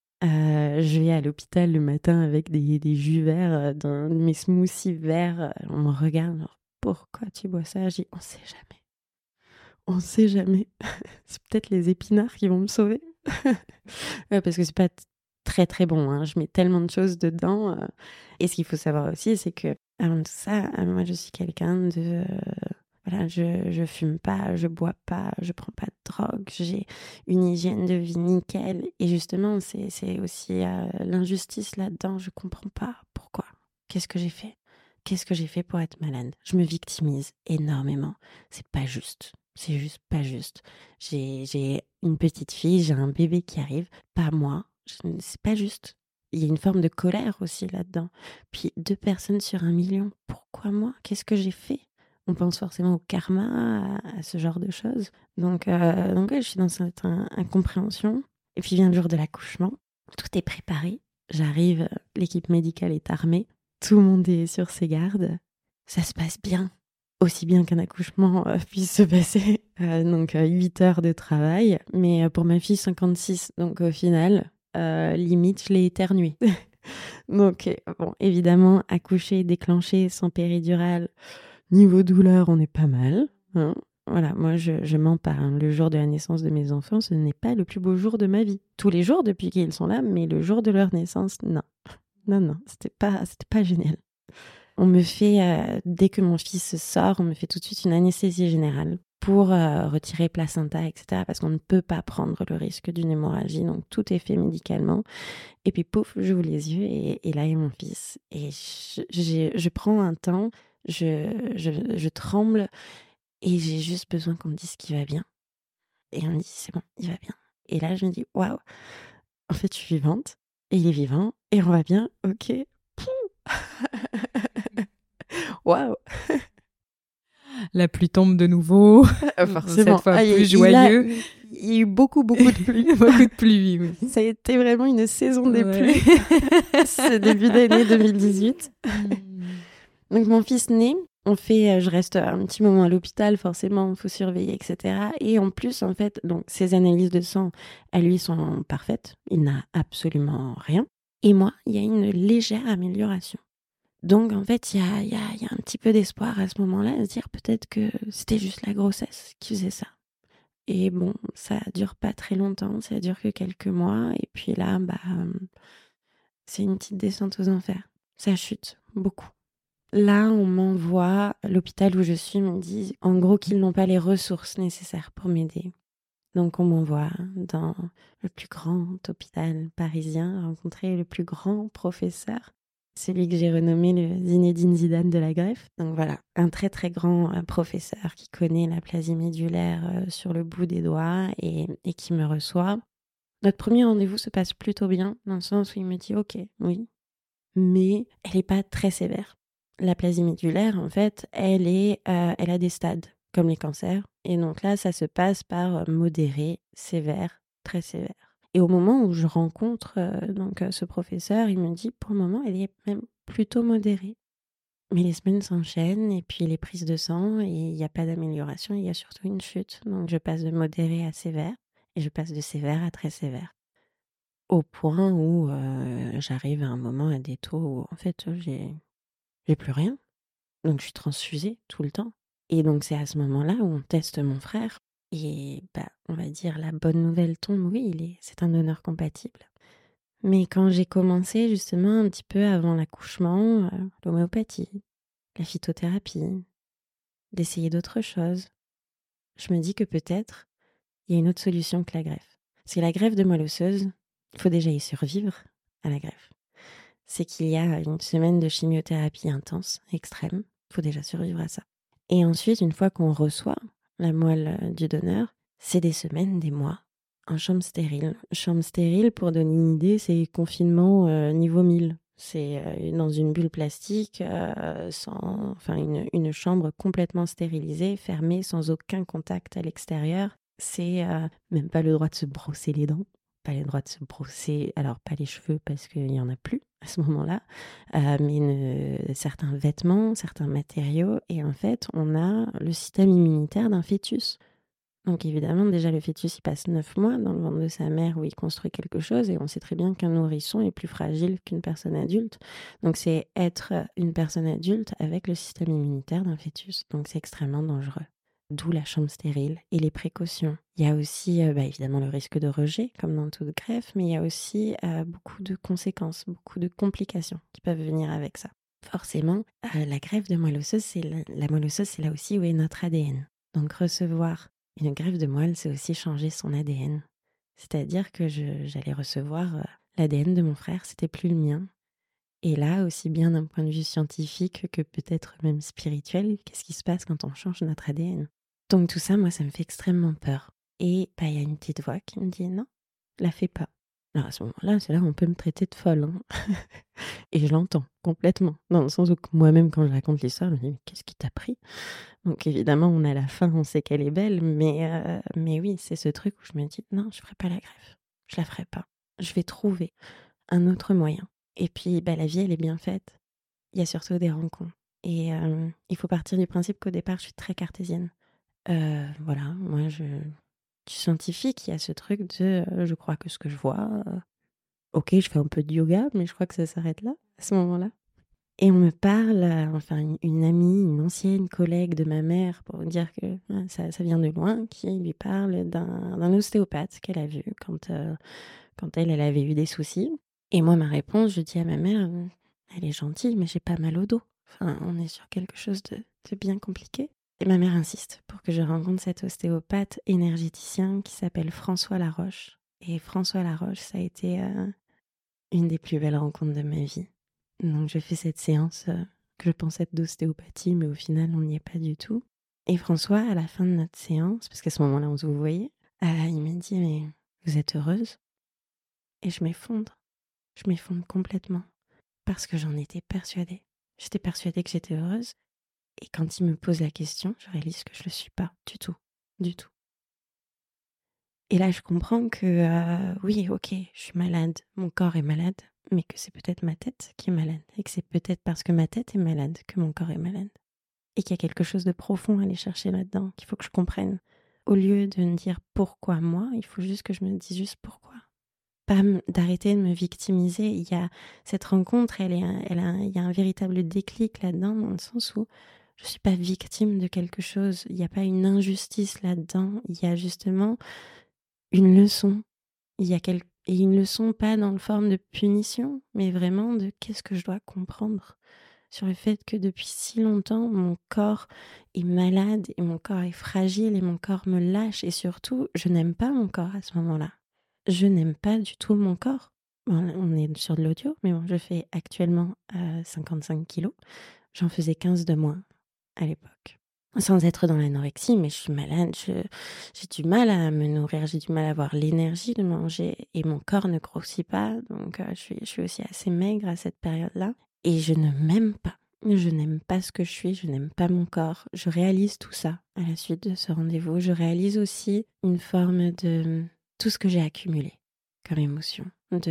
Je vais à l'hôpital le matin avec des jus verts, dans mes smoothies verts. On me regarde, genre, pourquoi tu bois ça? Je dis, on sait jamais. On sait jamais. C'est peut-être les épinards qui vont me sauver. Ouais, parce que c'est pas très très bon, hein. Je mets tellement de choses dedans. Et ce qu'il faut savoir aussi, c'est que avant tout ça, moi je suis quelqu'un de... Voilà, je fume pas, je bois pas, je prends pas de drogue, j'ai une hygiène de vie nickel. Et justement, c'est aussi l'injustice là-dedans. Je comprends pas pourquoi. Qu'est-ce que j'ai fait? Qu'est-ce que j'ai fait pour être malade? Je me victimise énormément. C'est pas juste. C'est juste pas juste. J'ai une petite fille, j'ai un bébé qui arrive, pas moi. C'est pas juste. Il y a une forme de colère aussi là-dedans. Puis 2 personnes sur 1 million. Pourquoi moi? Qu'est-ce que j'ai fait? On pense forcément au karma, à ce genre de choses. Donc ouais, je suis dans cette incompréhension. Et puis vient le jour de l'accouchement. Tout est préparé. J'arrive, l'équipe médicale est armée. Tout le monde est sur ses gardes. Ça se passe bien. Aussi bien qu'un accouchement puisse se passer. Donc 8 heures de travail. Mais pour ma fille, 56. Donc au final, limite, je l'ai éternuée. Donc bon, évidemment, accoucher, déclencher sans péridurale... Niveau douleur, on est pas mal. Hein. Voilà, moi, je m'en parle. Le jour de la naissance de mes enfants, ce n'est pas le plus beau jour de ma vie. Tous les jours depuis qu'ils sont là, mais le jour de leur naissance, non. Non, c'était pas génial. On me fait, dès que mon fils sort, on me fait tout de suite une anesthésie générale pour retirer placenta, etc. Parce qu'on ne peut pas prendre le risque d'une hémorragie. Donc, tout est fait médicalement. Et puis, pouf, j'ouvre les yeux et là est mon fils. Et je prends un temps... Je tremble et j'ai juste besoin qu'on me dise qu'il va bien. Et on me dit, c'est bon, il va bien. Et là, je me dis, waouh, en fait, je suis vivante et il est vivant et on va bien, ok. Waouh. la pluie tombe de nouveau. Forcément. Cette fois plus joyeux. Il y a eu beaucoup de pluie. Beaucoup de pluie, oui. Ça a été vraiment une saison des pluies. Ce début d'année 2018. Donc mon fils naît, je reste un petit moment à l'hôpital, forcément, il faut surveiller, etc. Et en plus, en fait, donc ses analyses de sang, à lui, sont parfaites. Il n'a absolument rien. Et moi, il y a une légère amélioration. Donc, en fait, il y a un petit peu d'espoir à ce moment-là, à se dire peut-être que c'était juste la grossesse qui faisait ça. Et bon, ça dure pas très longtemps, ça dure que quelques mois. Et puis là, c'est une petite descente aux enfers. Ça chute beaucoup. Là, on m'envoie, l'hôpital où je suis me dit en gros qu'ils n'ont pas les ressources nécessaires pour m'aider. Donc on m'envoie dans le plus grand hôpital parisien rencontrer le plus grand professeur, celui que j'ai renommé le Zinedine Zidane de la greffe. Donc voilà, un très très grand professeur qui connaît la plasie médulaire sur le bout des doigts et qui me reçoit. Notre premier rendez-vous se passe plutôt bien, dans le sens où il me dit « Ok, oui, mais elle n'est pas très sévère. » La plasie médulaire, en fait, elle a des stades, comme les cancers. Et donc là, ça se passe par modéré, sévère, très sévère. Et au moment où je rencontre ce professeur, il me dit, pour le moment, elle est même plutôt modérée. Mais les semaines s'enchaînent, et puis les prises de sang, et il n'y a pas d'amélioration, il y a surtout une chute. Donc je passe de modéré à sévère, et je passe de sévère à très sévère. Au point où j'arrive à un moment, à des taux où, en fait, j'ai plus rien. Donc je suis transfusée tout le temps. Et donc c'est à ce moment-là où on teste mon frère. Et on va dire la bonne nouvelle tombe, oui, c'est un donneur compatible. Mais quand j'ai commencé justement un petit peu avant l'accouchement, l'homéopathie, la phytothérapie, d'essayer d'autres choses, je me dis que peut-être il y a une autre solution que la greffe. Parce que la greffe de moelle osseuse, il faut déjà y survivre à la greffe. C'est qu'il y a une semaine de chimiothérapie intense, extrême. Il faut déjà survivre à ça. Et ensuite, une fois qu'on reçoit la moelle du donneur, c'est des semaines, des mois, en chambre stérile. Chambre stérile, pour donner une idée, c'est confinement niveau 1000. C'est dans une bulle plastique, une chambre complètement stérilisée, fermée, sans aucun contact à l'extérieur. C'est même pas le droit de se brosser les dents, pas le droit de se brosser, alors pas les cheveux parce qu'il n'y en a plus à ce moment-là, mais certains vêtements, certains matériaux. Et en fait, on a le système immunitaire d'un fœtus. Donc évidemment, déjà, le fœtus, il passe 9 mois dans le ventre de sa mère où il construit quelque chose. Et on sait très bien qu'un nourrisson est plus fragile qu'une personne adulte. Donc c'est être une personne adulte avec le système immunitaire d'un fœtus. Donc c'est extrêmement dangereux. D'où la chambre stérile et les précautions. Il y a aussi évidemment le risque de rejet, comme dans toute greffe, mais il y a aussi beaucoup de conséquences, beaucoup de complications qui peuvent venir avec ça. Forcément, la greffe de moelle osseuse, la moelle osseuse, c'est là aussi où est notre ADN. Donc recevoir une greffe de moelle, c'est aussi changer son ADN. C'est-à-dire que j'allais recevoir l'ADN de mon frère, c'était plus le mien. Et là, aussi bien d'un point de vue scientifique que peut-être même spirituel, qu'est-ce qui se passe quand on change notre ADN ? Donc tout ça, moi, ça me fait extrêmement peur. Et il y a une petite voix qui me dit « Non, la fais pas ». Alors à ce moment-là, c'est là où on peut me traiter de folle. Hein. Et je l'entends complètement. Dans le sens où moi-même, quand je raconte l'histoire, je me dis « Mais qu'est-ce qui t'a pris ?» Donc évidemment, on a la fin, on sait qu'elle est belle. Mais oui, c'est ce truc où je me dis « Non, je ferai pas la greffe. Je la ferai pas. Je vais trouver un autre moyen. » Et puis, la vie, elle est bien faite. Il y a surtout des rencontres. Et il faut partir du principe qu'au départ, je suis très cartésienne. Voilà, moi, je suis scientifique. Il y a ce truc de je crois que ce que je vois, ok, je fais un peu de yoga, mais je crois que ça s'arrête là, à ce moment-là. Et on me parle, une amie, une ancienne collègue de ma mère, pour dire que ça vient de loin, qui lui parle d'un ostéopathe qu'elle a vu quand elle avait eu des soucis. Et moi, ma réponse, je dis à ma mère, elle est gentille, mais j'ai pas mal au dos. Enfin, on est sur quelque chose de bien compliqué. Et ma mère insiste pour que je rencontre cet ostéopathe énergéticien qui s'appelle François Laroche. Et François Laroche, ça a été une des plus belles rencontres de ma vie. Donc je fais cette séance que je pensais être d'ostéopathie, mais au final, on n'y est pas du tout. Et François, à la fin de notre séance, parce qu'à ce moment-là, on se voyait, il m'a dit « Mais vous êtes heureuse ?» Et je m'effondre. Je m'effondre complètement. Parce que j'en étais persuadée. J'étais persuadée que j'étais heureuse. Et quand il me pose la question, je réalise que je le suis pas du tout, du tout. Et là, je comprends que oui, ok, je suis malade, mon corps est malade, mais que c'est peut-être ma tête qui est malade. Et que c'est peut-être parce que ma tête est malade que mon corps est malade. Et qu'il y a quelque chose de profond à aller chercher là-dedans, qu'il faut que je comprenne. Au lieu de me dire pourquoi moi, il faut juste que je me dise juste pourquoi. Pas d'arrêter de me victimiser. Il y a cette rencontre, il y a un véritable déclic là-dedans, dans le sens où je suis pas victime de quelque chose. Il n'y a pas une injustice là-dedans. Il y a justement une leçon. Et une leçon pas dans le forme de punition, mais vraiment de qu'est-ce que je dois comprendre sur le fait que depuis si longtemps, mon corps est malade et mon corps est fragile et mon corps me lâche. Et surtout, je n'aime pas mon corps à ce moment-là. Je n'aime pas du tout mon corps. Bon, on est sur de l'audio, mais bon, je fais actuellement 55 kilos. J'en faisais 15 de moins à l'époque. Sans être dans l'anorexie, mais je suis malade, j'ai du mal à me nourrir, j'ai du mal à avoir l'énergie de manger et mon corps ne grossit pas, donc je suis aussi assez maigre à cette période-là. Et je ne m'aime pas. Je n'aime pas ce que je suis, je n'aime pas mon corps. Je réalise tout ça à la suite de ce rendez-vous. Je réalise aussi une forme de tout ce que j'ai accumulé comme émotion,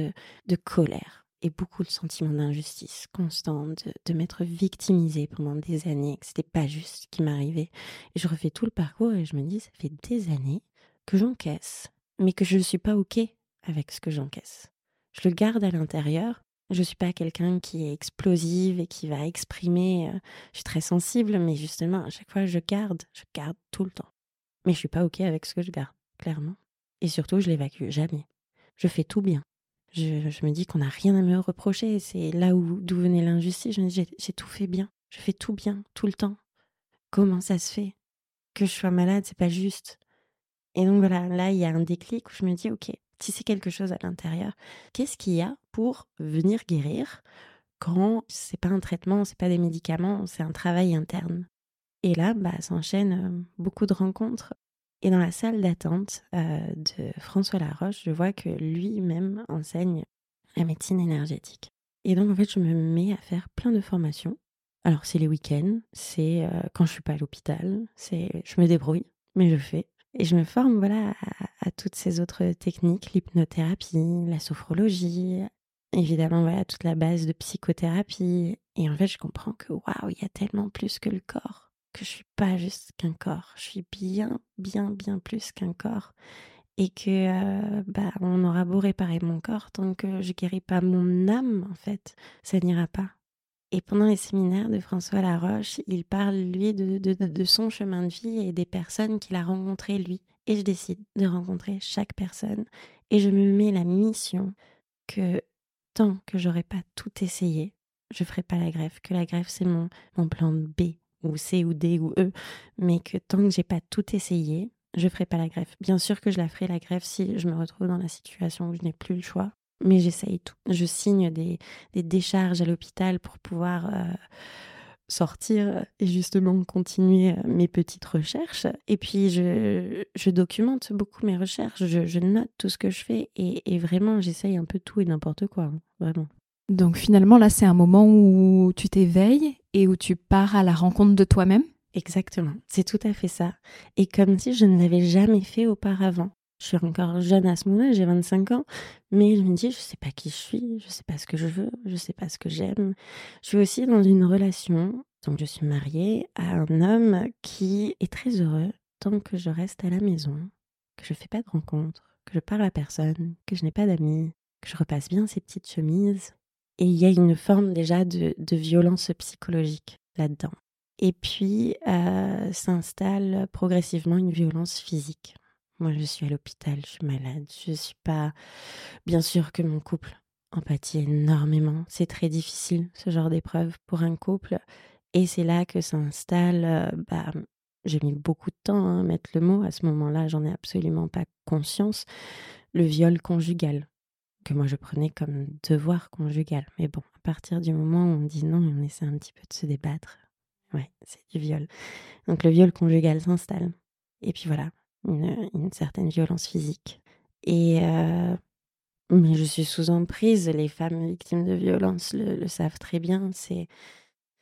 de colère et beaucoup de sentiments d'injustice constant, de m'être victimisée pendant des années, que c'était pas juste ce qui m'arrivait. Et je refais tout le parcours et je me dis, ça fait des années que j'encaisse, mais que je ne suis pas OK avec ce que j'encaisse. Je le garde à l'intérieur. Je suis pas quelqu'un qui est explosive et qui va exprimer. Je suis très sensible, mais justement, à chaque fois, je garde tout le temps. Mais je suis pas OK avec ce que je garde, clairement. Et surtout, je l'évacue jamais. Je fais tout bien. Je me dis qu'on n'a rien à me reprocher. C'est là d'où venait l'injustice. Je me dis, j'ai tout fait bien. Je fais tout bien, tout le temps. Comment ça se fait que je sois malade? C'est pas juste. Et donc voilà, là, il y a un déclic où je me dis, ok, si c'est quelque chose à l'intérieur, qu'est-ce qu'il y a pour venir guérir quand c'est pas un traitement, c'est pas des médicaments, c'est un travail interne? Et là, s'enchaînent beaucoup de rencontres. Et dans la salle d'attente de François Laroche, je vois que lui-même enseigne la médecine énergétique. Et donc, en fait, je me mets à faire plein de formations. Alors, c'est les week-ends, c'est quand je suis pas à l'hôpital, je me débrouille, mais je fais. Et je me forme, voilà, à toutes ces autres techniques, l'hypnothérapie, la sophrologie, évidemment, voilà, toute la base de psychothérapie. Et en fait, je comprends que, waouh, il y a tellement plus que le corps, que je suis pas juste qu'un corps. Je suis bien, bien, bien plus qu'un corps. Et que, on aura beau réparer mon corps, tant que je guéris pas mon âme, en fait, ça n'ira pas. Et pendant les séminaires de François Laroche, il parle, lui, de son chemin de vie et des personnes qu'il a rencontrées, lui. Et je décide de rencontrer chaque personne. Et je me mets la mission que tant que j'aurai pas tout essayé, je ferai pas la greffe. Que la greffe, c'est mon plan B, ou C, ou D, ou E. Mais que tant que j'ai pas tout essayé, je ferai pas la greffe. Bien sûr que je la ferai la greffe si je me retrouve dans la situation où je n'ai plus le choix. Mais j'essaye tout. Je signe des décharges à l'hôpital pour pouvoir sortir et justement continuer mes petites recherches. Et puis, je documente beaucoup mes recherches. Je note tout ce que je fais et vraiment, j'essaye un peu tout et n'importe quoi. Hein, vraiment. Donc finalement, là, c'est un moment où tu t'éveilles et où tu pars à la rencontre de toi-même. Exactement. C'est tout à fait ça. Et comme si je ne l'avais jamais fait auparavant. Je suis encore jeune à ce moment-là, j'ai 25 ans, mais je me dis, je sais pas qui je suis, je sais pas ce que je veux, je sais pas ce que j'aime. Je suis aussi dans une relation, donc je suis mariée à un homme qui est très heureux tant que je reste à la maison, que je fais pas de rencontres, que je parle à personne, que je n'ai pas d'amis, que je repasse bien ces petites chemises. Et il y a une forme déjà de violence psychologique là-dedans. Et puis s'installe progressivement une violence physique. Moi, je suis à l'hôpital, je suis malade, je suis pas... Bien sûr que mon couple empathie énormément. C'est très difficile, ce genre d'épreuve pour un couple. Et c'est là que s'installe... j'ai mis beaucoup de temps à mettre le mot. À ce moment-là, j'en ai absolument pas conscience. Le viol conjugal, que moi je prenais comme devoir conjugal. Mais bon, à partir du moment où on dit non, on essaie un petit peu de se débattre. Ouais, c'est du viol. Donc le viol conjugal s'installe. Et puis voilà, une certaine violence physique. Et mais je suis sous emprise. Les femmes victimes de violences le savent très bien.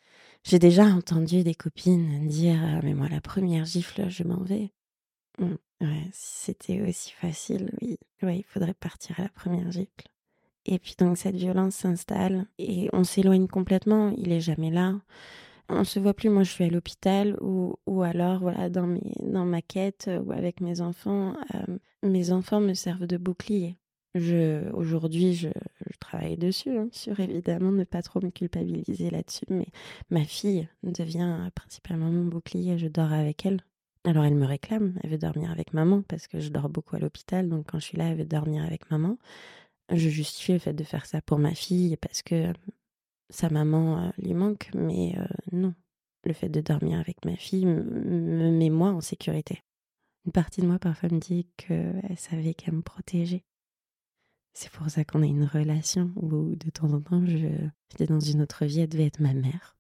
J'ai déjà entendu des copines dire mais moi, la première gifle, je m'en vais. Ouais, si c'était aussi facile, oui. Ouais, il faudrait partir à la première gifle. Et puis donc cette violence s'installe et on s'éloigne complètement. Il est jamais là. On se voit plus. Moi, je suis à l'hôpital ou alors voilà dans ma quête ou avec mes enfants me servent de bouclier. Aujourd'hui, je travaille dessus, hein, sur évidemment ne pas trop me culpabiliser là-dessus, mais ma fille devient principalement mon bouclier. Je dors avec elle. Alors elle me réclame, elle veut dormir avec maman parce que je dors beaucoup à l'hôpital, donc quand je suis là, elle veut dormir avec maman. Je justifie le fait de faire ça pour ma fille parce que sa maman lui manque, mais non. Le fait de dormir avec ma fille me met moi en sécurité. Une partie de moi parfois me dit qu'elle savait qu'elle me protégeait. C'est pour ça qu'on a une relation où de temps en temps, j'étais dans une autre vie, elle devait être ma mère.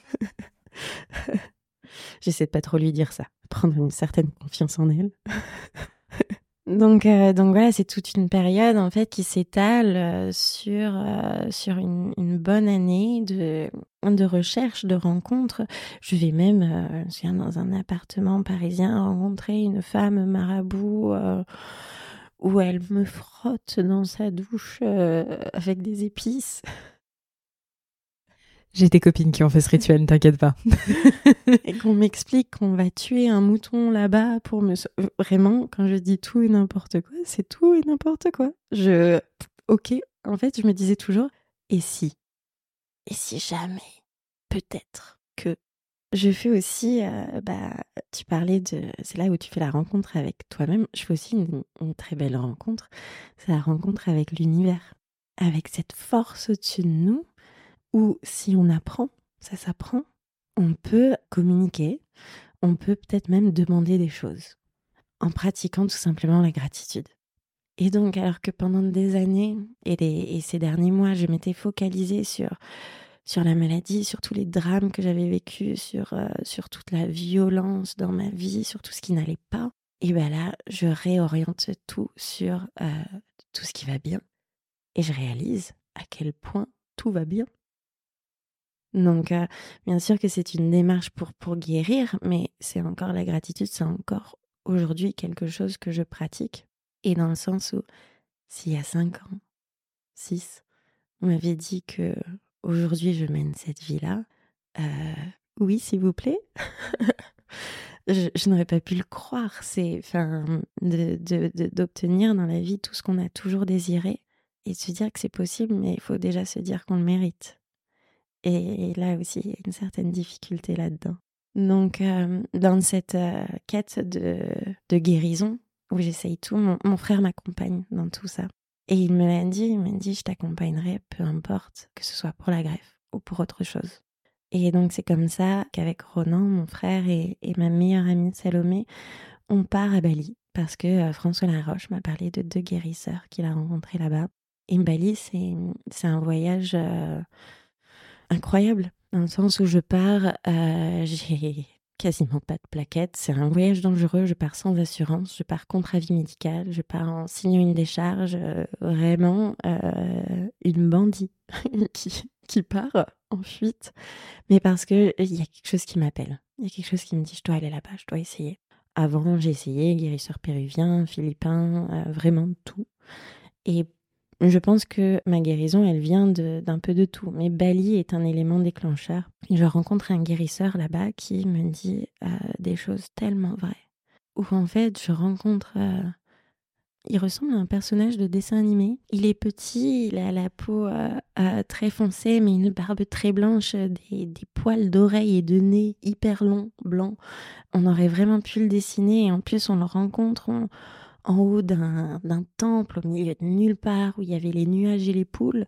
J'essaie de pas trop lui dire ça, prendre une certaine confiance en elle. Donc voilà, c'est toute une période en fait qui s'étale sur une bonne année de recherche, de rencontres. Je vais même, je viens dans un appartement parisien rencontrer une femme marabout où elle me frotte dans sa douche avec des épices. J'ai des copines qui ont fait ce rituel, ne t'inquiète pas. Et qu'on m'explique qu'on va tuer un mouton là-bas pour me... Vraiment, quand je dis tout et n'importe quoi, c'est tout et n'importe quoi. Ok, en fait, je me disais toujours, et si? Et si jamais? Peut-être que... Je fais aussi, tu parlais de... C'est là où tu fais la rencontre avec toi-même. Je fais aussi une très belle rencontre. C'est la rencontre avec l'univers. Avec cette force au-dessus de nous, où si on apprend, ça s'apprend, on peut communiquer, on peut peut-être même demander des choses en pratiquant tout simplement la gratitude. Et donc, alors que pendant des années et ces derniers mois, je m'étais focalisée sur la maladie, sur tous les drames que j'avais vécus, sur toute la violence dans ma vie, sur tout ce qui n'allait pas, et bien là, je réoriente tout sur tout ce qui va bien. Et je réalise à quel point tout va bien. Donc, bien sûr que c'est une démarche pour guérir, mais c'est encore la gratitude, c'est encore aujourd'hui quelque chose que je pratique. Et dans le sens où, s'il y a 5 ans, 6, on m'avait dit que aujourd'hui je mène cette vie-là, oui, s'il vous plaît, je n'aurais pas pu le croire. C'est, enfin, d'obtenir dans la vie tout ce qu'on a toujours désiré et de se dire que c'est possible, mais il faut déjà se dire qu'on le mérite. Et là aussi, il y a une certaine difficulté là-dedans. Donc, dans cette quête de guérison, où j'essaye tout, mon frère m'accompagne dans tout ça. Et il m'a dit, je t'accompagnerai, peu importe, que ce soit pour la greffe ou pour autre chose. Et donc, c'est comme ça qu'avec Ronan, mon frère et ma meilleure amie Salomé, on part à Bali. Parce que François Laroche m'a parlé de 2 guérisseurs qu'il a rencontrés là-bas. Et Bali, c'est un voyage... incroyable, dans le sens où je pars, j'ai quasiment pas de plaquettes. C'est un voyage dangereux, je pars sans assurance, je pars contre avis médical, je pars en signant une décharge, vraiment une bandit qui part en fuite. Mais parce qu'il y a quelque chose qui m'appelle, il y a quelque chose qui me dit je dois aller là-bas, je dois essayer. Avant, j'ai essayé guérisseur péruvien, philippin, vraiment tout. Et je pense que ma guérison, elle vient d'un peu de tout. Mais Bali est un élément déclencheur. Je rencontre un guérisseur là-bas qui me dit des choses tellement vraies. Où en fait, je rencontre... il ressemble à un personnage de dessin animé. Il est petit, il a la peau très foncée, mais une barbe très blanche, des poils d'oreilles et de nez hyper longs, blancs. On aurait vraiment pu le dessiner. Et en plus, on le rencontre... en haut d'un temple, au milieu de nulle part, où il y avait les nuages et les poules.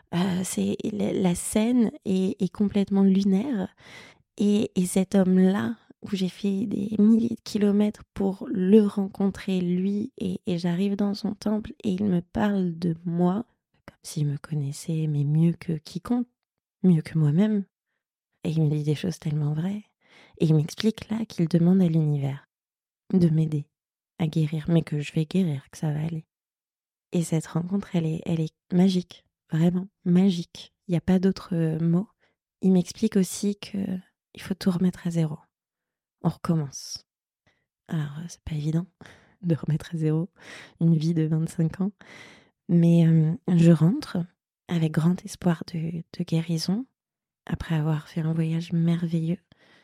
La scène est complètement lunaire. Et cet homme-là, où j'ai fait des milliers de kilomètres pour le rencontrer, lui, et j'arrive dans son temple et il me parle de moi, comme s'il me connaissait, mais mieux que quiconque, mieux que moi-même. Et il me dit des choses tellement vraies. Et il m'explique là qu'il demande à l'univers de m'aider à guérir, mais que je vais guérir, que ça va aller. Et cette rencontre, elle est magique, vraiment magique. Il n'y a pas d'autre mot. il m'explique aussi qu'il faut tout remettre à zéro. On recommence. Alors, c'est pas évident de remettre à zéro une vie de 25 ans. Mais je rentre avec grand espoir de guérison, après avoir fait un voyage merveilleux.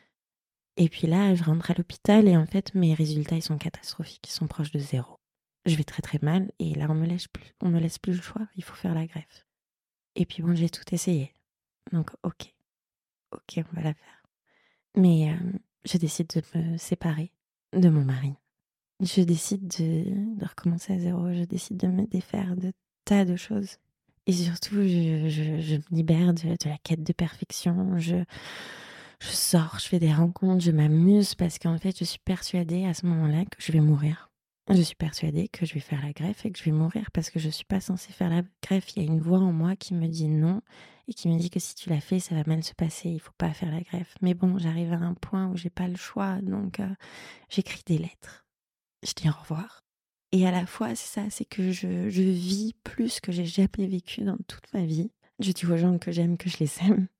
Et puis là, je rentre à l'hôpital et en fait, mes résultats, ils sont catastrophiques. Ils sont proches de zéro. Je vais très très mal et là, on me laisse plus le choix. Il faut faire la greffe. Et puis bon, j'ai tout essayé. Donc, ok, on va la faire. Mais je décide de me séparer de mon mari. Je décide de recommencer à zéro. Je décide de me défaire de tas de choses. Et surtout, je me libère de la quête de perfection. Je sors, je fais des rencontres, je m'amuse parce qu'en fait, je suis persuadée à ce moment-là que je vais mourir. Je suis persuadée que je vais faire la greffe et que je vais mourir parce que je ne suis pas censée faire la greffe. Il y a une voix en moi qui me dit non et qui me dit que si tu l'as fait, ça va mal se passer. Il ne faut pas faire la greffe. Mais bon, j'arrive à un point où j'ai pas le choix, donc j'écris des lettres. Je dis au revoir. Et à la fois, c'est ça, c'est que je vis plus que j'ai jamais vécu dans toute ma vie. Je dis aux gens que j'aime, que je les aime.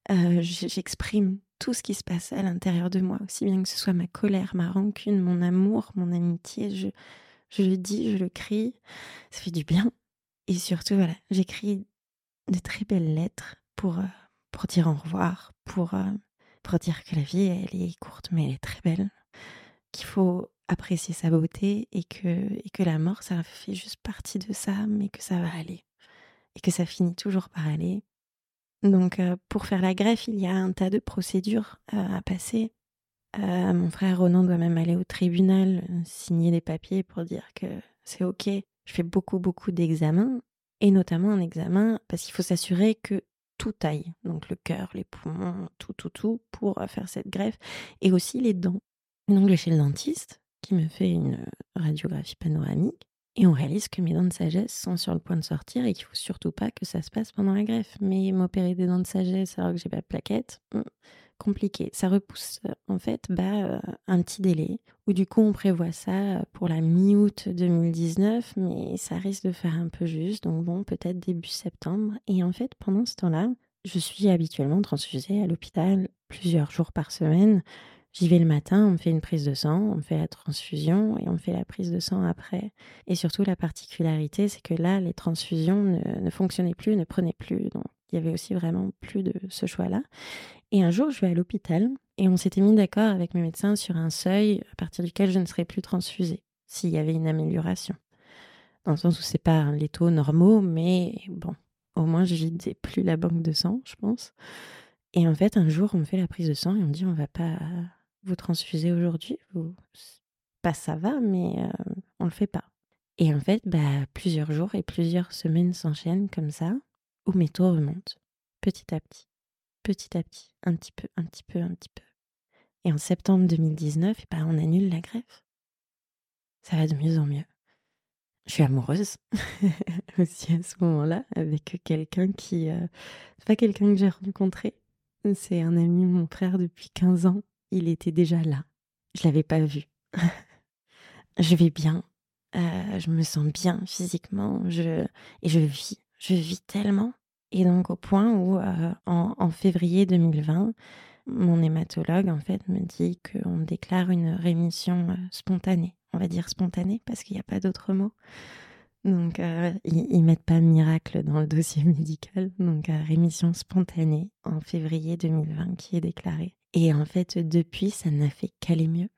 J'exprime tout ce qui se passe à l'intérieur de moi, aussi bien que ce soit ma colère, ma rancune, mon amour, mon amitié. Je le dis, je le crie. Ça fait du bien. Et surtout, voilà, j'écris de très belles lettres pour dire au revoir, pour dire que la vie, elle est courte, mais elle est très belle. Qu'il faut apprécier sa beauté et que la mort, ça fait juste partie de ça, mais que ça va aller. Et que ça finit toujours par aller. Donc, pour faire la greffe, il y a un tas de procédures à passer. Mon frère Ronan doit même aller au tribunal, signer des papiers pour dire que c'est OK. Je fais beaucoup, beaucoup d'examens, et notamment un examen parce qu'il faut s'assurer que tout aille. Donc, le cœur, les poumons, tout, pour faire cette greffe. Et aussi les dents. Donc, je vais chez le dentiste qui me fait une radiographie panoramique. Et on réalise que mes dents de sagesse sont sur le point de sortir et qu'il faut surtout pas que ça se passe pendant la greffe. Mais m'opérer des dents de sagesse alors que j'ai pas de plaquettes, compliqué. Ça repousse en fait un petit délai où du coup on prévoit ça pour la mi-août 2019, mais ça risque de faire un peu juste. Donc bon, peut-être début septembre. Et en fait, pendant ce temps-là, je suis habituellement transfusée à l'hôpital plusieurs jours par semaine. J'y vais le matin, on me fait une prise de sang, on me fait la transfusion et on me fait la prise de sang après. Et surtout, la particularité, c'est que là, les transfusions ne fonctionnaient plus, ne prenaient plus. Donc, il y avait aussi vraiment plus de ce choix-là. Et un jour, je vais à l'hôpital et on s'était mis d'accord avec mes médecins sur un seuil à partir duquel je ne serais plus transfusée, s'il y avait une amélioration. Dans le sens où c'est pas les taux normaux, mais bon, au moins, je vidais plus la banque de sang, je pense. Et en fait, un jour, on me fait la prise de sang et on me dit, on va pas vous transfuser aujourd'hui. Pas ça va, mais on le fait pas. Et en fait, plusieurs jours et plusieurs semaines s'enchaînent comme ça, où mes taux remontent, petit à petit, un petit peu. Et en septembre 2019, on annule la greffe. Ça va de mieux en mieux. Je suis amoureuse aussi à ce moment-là, avec quelqu'un qui... c'est pas quelqu'un que j'ai rencontré, c'est un ami de mon frère depuis 15 ans. Il était déjà là. Je l'avais pas vu. Je vais bien. Je me sens bien physiquement. Et je vis. Je vis tellement. Et donc au point où, en février 2020, mon hématologue, en fait, me dit qu'on déclare une rémission spontanée. On va dire spontanée parce qu'il n'y a pas d'autre mot. Donc, ils mettent pas miracle dans le dossier médical. Donc, rémission spontanée en février 2020 qui est déclarée. Et en fait, depuis, ça n'a fait qu'aller mieux.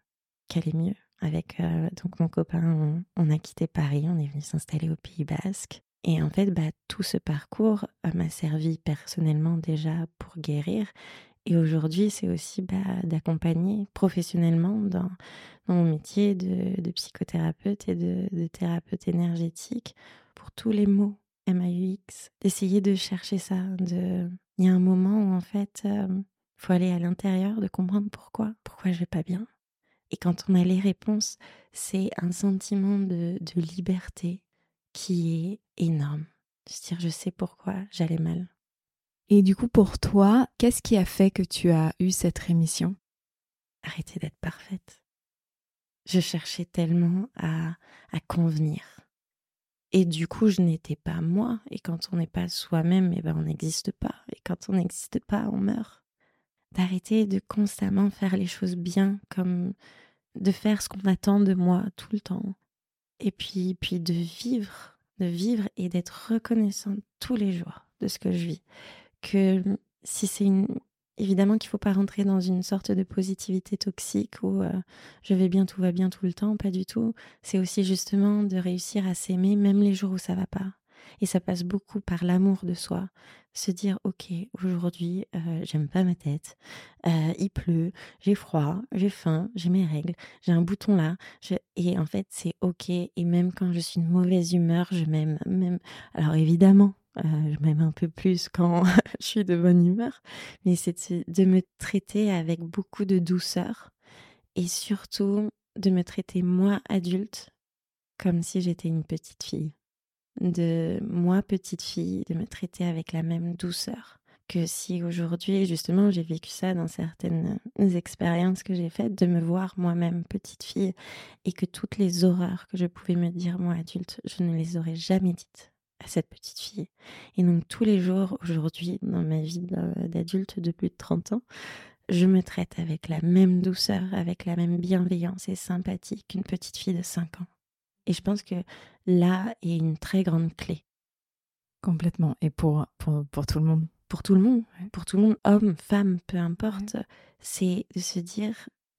Avec donc mon copain, on a quitté Paris, on est venu s'installer au Pays Basque. Et en fait, tout ce parcours m'a servi personnellement déjà pour guérir. Et aujourd'hui, c'est aussi d'accompagner professionnellement dans mon métier de psychothérapeute et de thérapeute énergétique pour tous les mots MAUX, d'essayer de chercher ça. Il y a un moment où en fait, faut aller à l'intérieur, de comprendre pourquoi je vais pas bien. Et quand on a les réponses, c'est un sentiment de liberté qui est énorme. De se dire, je sais pourquoi j'allais mal. Et du coup, pour toi, qu'est-ce qui a fait que tu as eu cette rémission ? Arrêter d'être parfaite. Je cherchais tellement à convenir. Et du coup, je n'étais pas moi. Et quand on n'est pas soi-même, on n'existe pas. Et quand on n'existe pas, on meurt. D'arrêter de constamment faire les choses bien, comme de faire ce qu'on attend de moi tout le temps. Et puis de vivre et d'être reconnaissante tous les jours de ce que je vis. Que si c'est évidemment qu'il ne faut pas rentrer dans une sorte de positivité toxique où je vais bien, tout va bien tout le temps, pas du tout. C'est aussi justement de réussir à s'aimer même les jours où ça va pas. Et ça passe beaucoup par l'amour de soi. Se dire, ok, aujourd'hui, j'aime pas ma tête, il pleut, j'ai froid, j'ai faim, j'ai mes règles, j'ai un bouton là. Et en fait, c'est ok. Et même quand je suis de mauvaise humeur, je m'aime. Même... Alors évidemment, je m'aime un peu plus quand je suis de bonne humeur, mais c'est de me traiter avec beaucoup de douceur et surtout de me traiter moi adulte comme si j'étais une petite fille. De moi petite fille, de me traiter avec la même douceur que si aujourd'hui, justement, j'ai vécu ça dans certaines expériences que j'ai faites, de me voir moi-même petite fille et que toutes les horreurs que je pouvais me dire moi adulte, je ne les aurais jamais dites à cette petite fille. Et donc tous les jours, aujourd'hui, dans ma vie d'adulte de plus de 30 ans, je me traite avec la même douceur, avec la même bienveillance et sympathie qu'une petite fille de 5 ans. Et je pense que là est une très grande clé. Complètement. Et pour tout le monde. Pour tout le monde, pour tout le monde, homme, femme, peu importe, c'est de se dire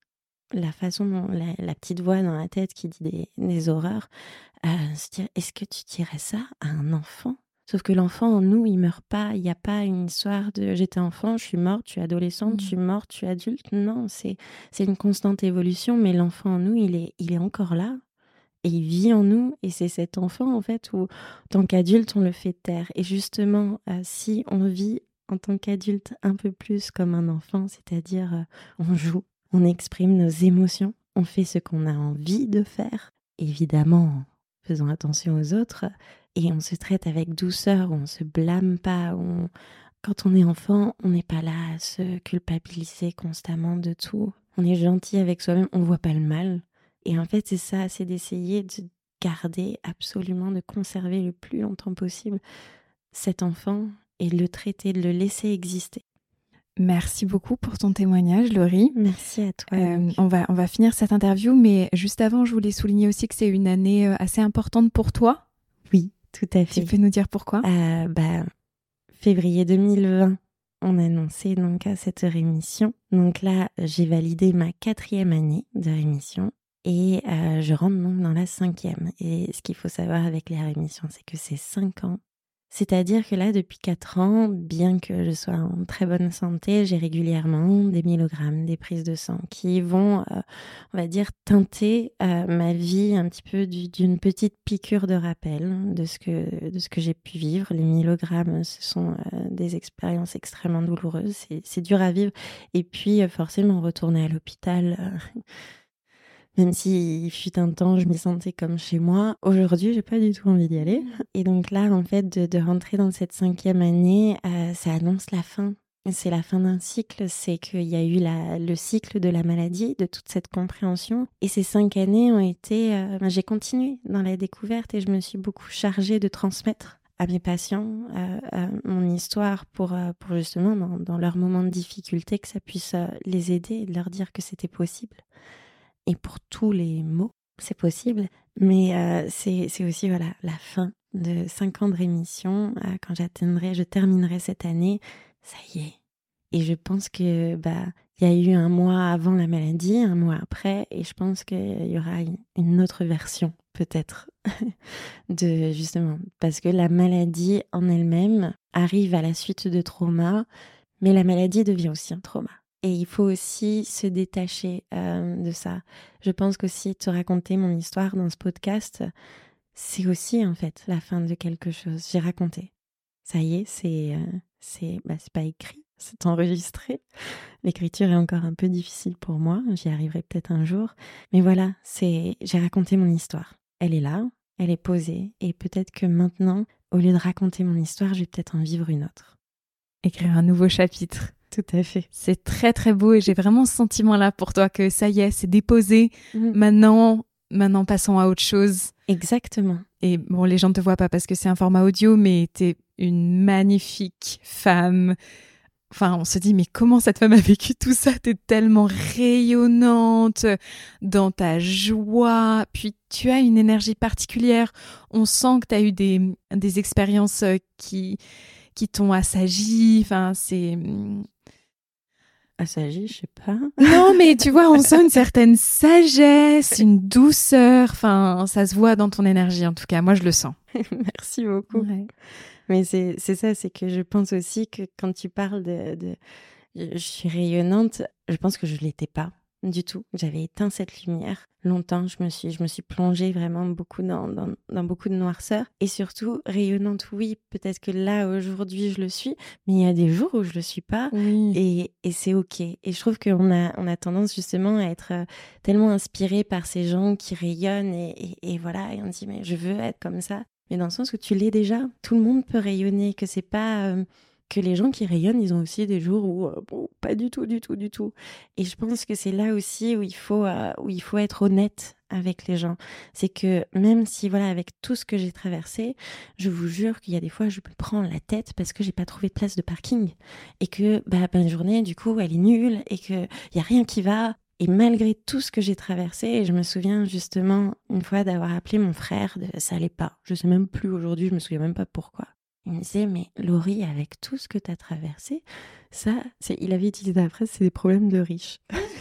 la façon dont la petite voix dans la tête qui dit des horreurs, se dire est-ce que tu dirais ça à un enfant ? Sauf que l'enfant en nous, il meurt pas. Il n'y a pas une histoire de j'étais enfant, je suis morte, je suis adolescente, je suis morte, je suis adulte. Non, c'est une constante évolution, mais l'enfant en nous, il est encore là. Et il vit en nous, et c'est cet enfant, en fait, où, en tant qu'adulte, on le fait taire. Et justement, si on vit en tant qu'adulte un peu plus comme un enfant, c'est-à-dire on joue, on exprime nos émotions, on fait ce qu'on a envie de faire, évidemment en faisant attention aux autres, et on se traite avec douceur, on ne se blâme pas. Quand on est enfant, on n'est pas là à se culpabiliser constamment de tout. On est gentil avec soi-même, on ne voit pas le mal. Et en fait, c'est ça, c'est d'essayer de garder absolument, de conserver le plus longtemps possible cet enfant et de le traiter, de le laisser exister. Merci beaucoup pour ton témoignage, Laurie. Merci à toi. On va finir cette interview, mais juste avant, je voulais souligner aussi que c'est une année assez importante pour toi. Oui, tout à fait. Tu peux nous dire pourquoi ? Février 2020, on annonçait donc à cette rémission. Donc là, j'ai validé ma 4e année de rémission. Et je rentre donc dans la 5e. Et ce qu'il faut savoir avec les rémissions, c'est que c'est 5 ans. C'est-à-dire que là, depuis 4 ans, bien que je sois en très bonne santé, j'ai régulièrement des millogrammes, des prises de sang qui vont, on va dire, teinter ma vie un petit peu d'une petite piqûre de rappel de ce que j'ai pu vivre. Les millogrammes, ce sont des expériences extrêmement douloureuses. C'est dur à vivre. Et puis, forcément, retourner à l'hôpital... Même si fut un temps, je m'y sentais comme chez moi. Aujourd'hui, j'ai pas du tout envie d'y aller. Et donc là, en fait, de rentrer dans cette 5e année, ça annonce la fin. C'est la fin d'un cycle. C'est qu'il y a eu le cycle de la maladie, de toute cette compréhension. Et ces 5 années ont été... j'ai continué dans la découverte et je me suis beaucoup chargée de transmettre à mes patients mon histoire pour justement, dans leurs moments de difficulté, que ça puisse les aider et de leur dire que c'était possible. Et pour tous les maux, c'est possible. Mais c'est aussi la fin de 5 ans de rémission. Quand je terminerai cette année, ça y est. Et je pense que y a eu un mois avant la maladie, un mois après, et je pense qu'il y aura une autre version, peut-être, de justement, parce que la maladie en elle-même arrive à la suite de traumas, mais la maladie devient aussi un trauma. Et il faut aussi se détacher de ça. Je pense qu'aussi te raconter mon histoire dans ce podcast, c'est aussi en fait la fin de quelque chose. J'ai raconté. Ça y est, c'est pas écrit, c'est enregistré. L'écriture est encore un peu difficile pour moi. J'y arriverai peut-être un jour. Mais voilà, j'ai raconté mon histoire. Elle est là, elle est posée. Et peut-être que maintenant, au lieu de raconter mon histoire, je vais peut-être en vivre une autre. Écrire un nouveau chapitre. Tout à fait. C'est très très beau et j'ai vraiment ce sentiment-là pour toi que ça y est, c'est déposé. Maintenant, passons à autre chose. Exactement. Et bon, les gens ne te voient pas parce que c'est un format audio, mais t'es une magnifique femme. Enfin, on se dit, mais comment cette femme a vécu tout ça? T'es tellement rayonnante dans ta joie. Puis, tu as une énergie particulière. On sent que tu as eu des expériences qui t'ont assagi. Enfin, c'est... Assagi, je sais pas. Non, mais tu vois, on sent une certaine sagesse, une douceur. Enfin, ça se voit dans ton énergie, en tout cas. Moi, je le sens. Merci beaucoup. Ouais. Mais c'est ça, c'est que je pense aussi que quand tu parles je suis rayonnante, je pense que je ne l'étais pas du tout. J'avais éteint cette lumière longtemps. Je me suis plongée vraiment beaucoup dans beaucoup de noirceur. Et surtout, rayonnante, oui, peut-être que là, aujourd'hui, je le suis, mais il y a des jours où je ne le suis pas. Oui. Et c'est OK. Et je trouve qu'on a tendance justement à être tellement inspiré par ces gens qui rayonnent et voilà. Et on dit, mais je veux être comme ça. Mais dans le sens où tu l'es déjà, tout le monde peut rayonner, que c'est pas que les gens qui rayonnent, ils ont aussi des jours où pas du tout. Et je pense que c'est là aussi où il faut être honnête avec les gens. C'est que même si voilà, avec tout ce que j'ai traversé, je vous jure qu'il y a des fois je me prends la tête parce que j'ai pas trouvé de place de parking et que ma journée du coup elle est nulle et que il y a rien qui va. Et malgré tout ce que j'ai traversé, je me souviens justement une fois d'avoir appelé mon frère, ça allait pas. Je sais même plus aujourd'hui, je me souviens même pas pourquoi. Il me disait, mais Laurie, avec tout ce que tu as traversé, il avait utilisé la phrase, c'est des problèmes de riches.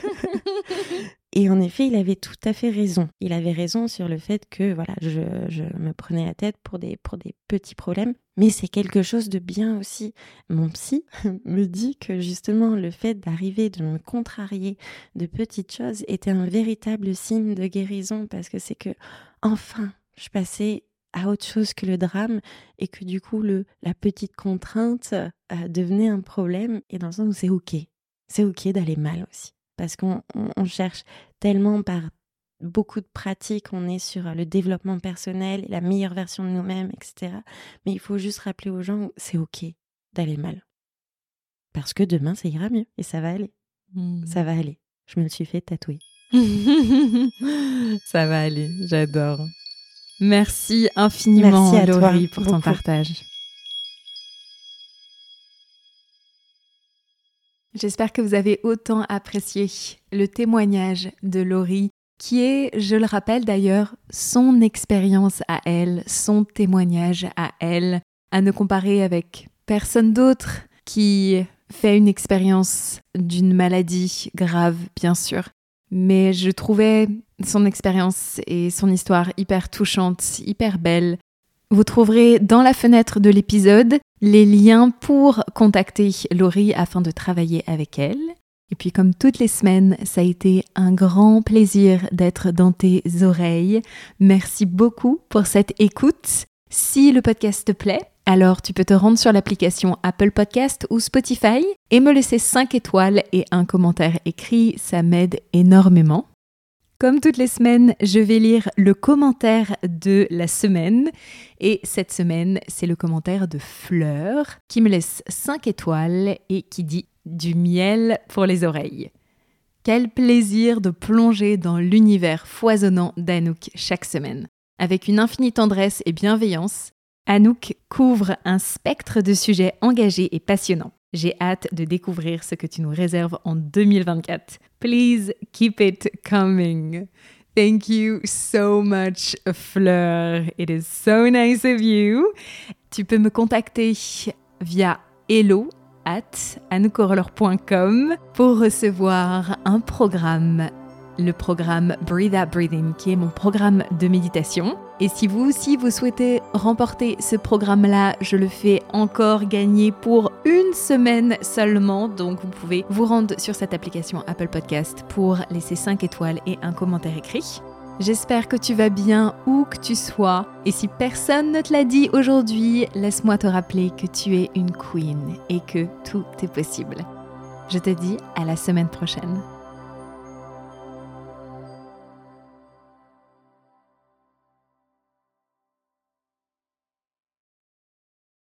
Et en effet, il avait tout à fait raison. Il avait raison sur le fait que voilà, je me prenais la tête pour des petits problèmes. Mais c'est quelque chose de bien aussi. Mon psy me dit que justement, le fait d'arriver, de me contrarier de petites choses était un véritable signe de guérison parce que c'est que, enfin, je passais à autre chose que le drame et que du coup, la petite contrainte devenait un problème et dans le sens où c'est OK. C'est OK d'aller mal aussi. Parce qu'on cherche tellement par beaucoup de pratiques, on est sur le développement personnel, la meilleure version de nous-mêmes, etc. Mais il faut juste rappeler aux gens, c'est OK d'aller mal. Parce que demain, ça ira mieux et ça va aller. Ça va aller. Je me le suis fait tatouer. Ça va aller, j'adore. Merci infiniment, Merci à Laurie, toi, pour beaucoup. ton partage. J'espère que vous avez autant apprécié le témoignage de Laurie, qui est, je le rappelle d'ailleurs, son expérience à elle, son témoignage à elle, à ne comparer avec personne d'autre qui fait une expérience d'une maladie grave, bien sûr. Mais je trouvais son expérience et son histoire hyper touchante, hyper belle. Vous trouverez dans la fenêtre de l'épisode les liens pour contacter Laurie afin de travailler avec elle. Et puis comme toutes les semaines, ça a été un grand plaisir d'être dans tes oreilles. Merci beaucoup pour cette écoute. Si le podcast te plaît, alors tu peux te rendre sur l'application Apple Podcast ou Spotify et me laisser 5 étoiles et un commentaire écrit, ça m'aide énormément. Comme toutes les semaines, je vais lire le commentaire de la semaine. Et cette semaine, c'est le commentaire de Fleur qui me laisse 5 étoiles et qui dit « Du miel pour les oreilles ». Quel plaisir de plonger dans l'univers foisonnant d'Anouk chaque semaine. Avec une infinie tendresse et bienveillance, Anouk couvre un spectre de sujets engagés et passionnants. J'ai hâte de découvrir ce que tu nous réserves en 2024. Please keep it coming. Thank you so much, Fleur. It is so nice of you. Tu peux me contacter via hello@anoukoroller.com pour recevoir un programme, le programme Breathe Out Breathing, qui est mon programme de méditation. Et si vous aussi vous souhaitez remporter ce programme-là, je le fais encore gagner pour une semaine seulement. Donc vous pouvez vous rendre sur cette application Apple Podcast pour laisser 5 étoiles et un commentaire écrit. J'espère que tu vas bien où que tu sois. Et si personne ne te l'a dit aujourd'hui, laisse-moi te rappeler que tu es une queen et que tout est possible. Je te dis à la semaine prochaine.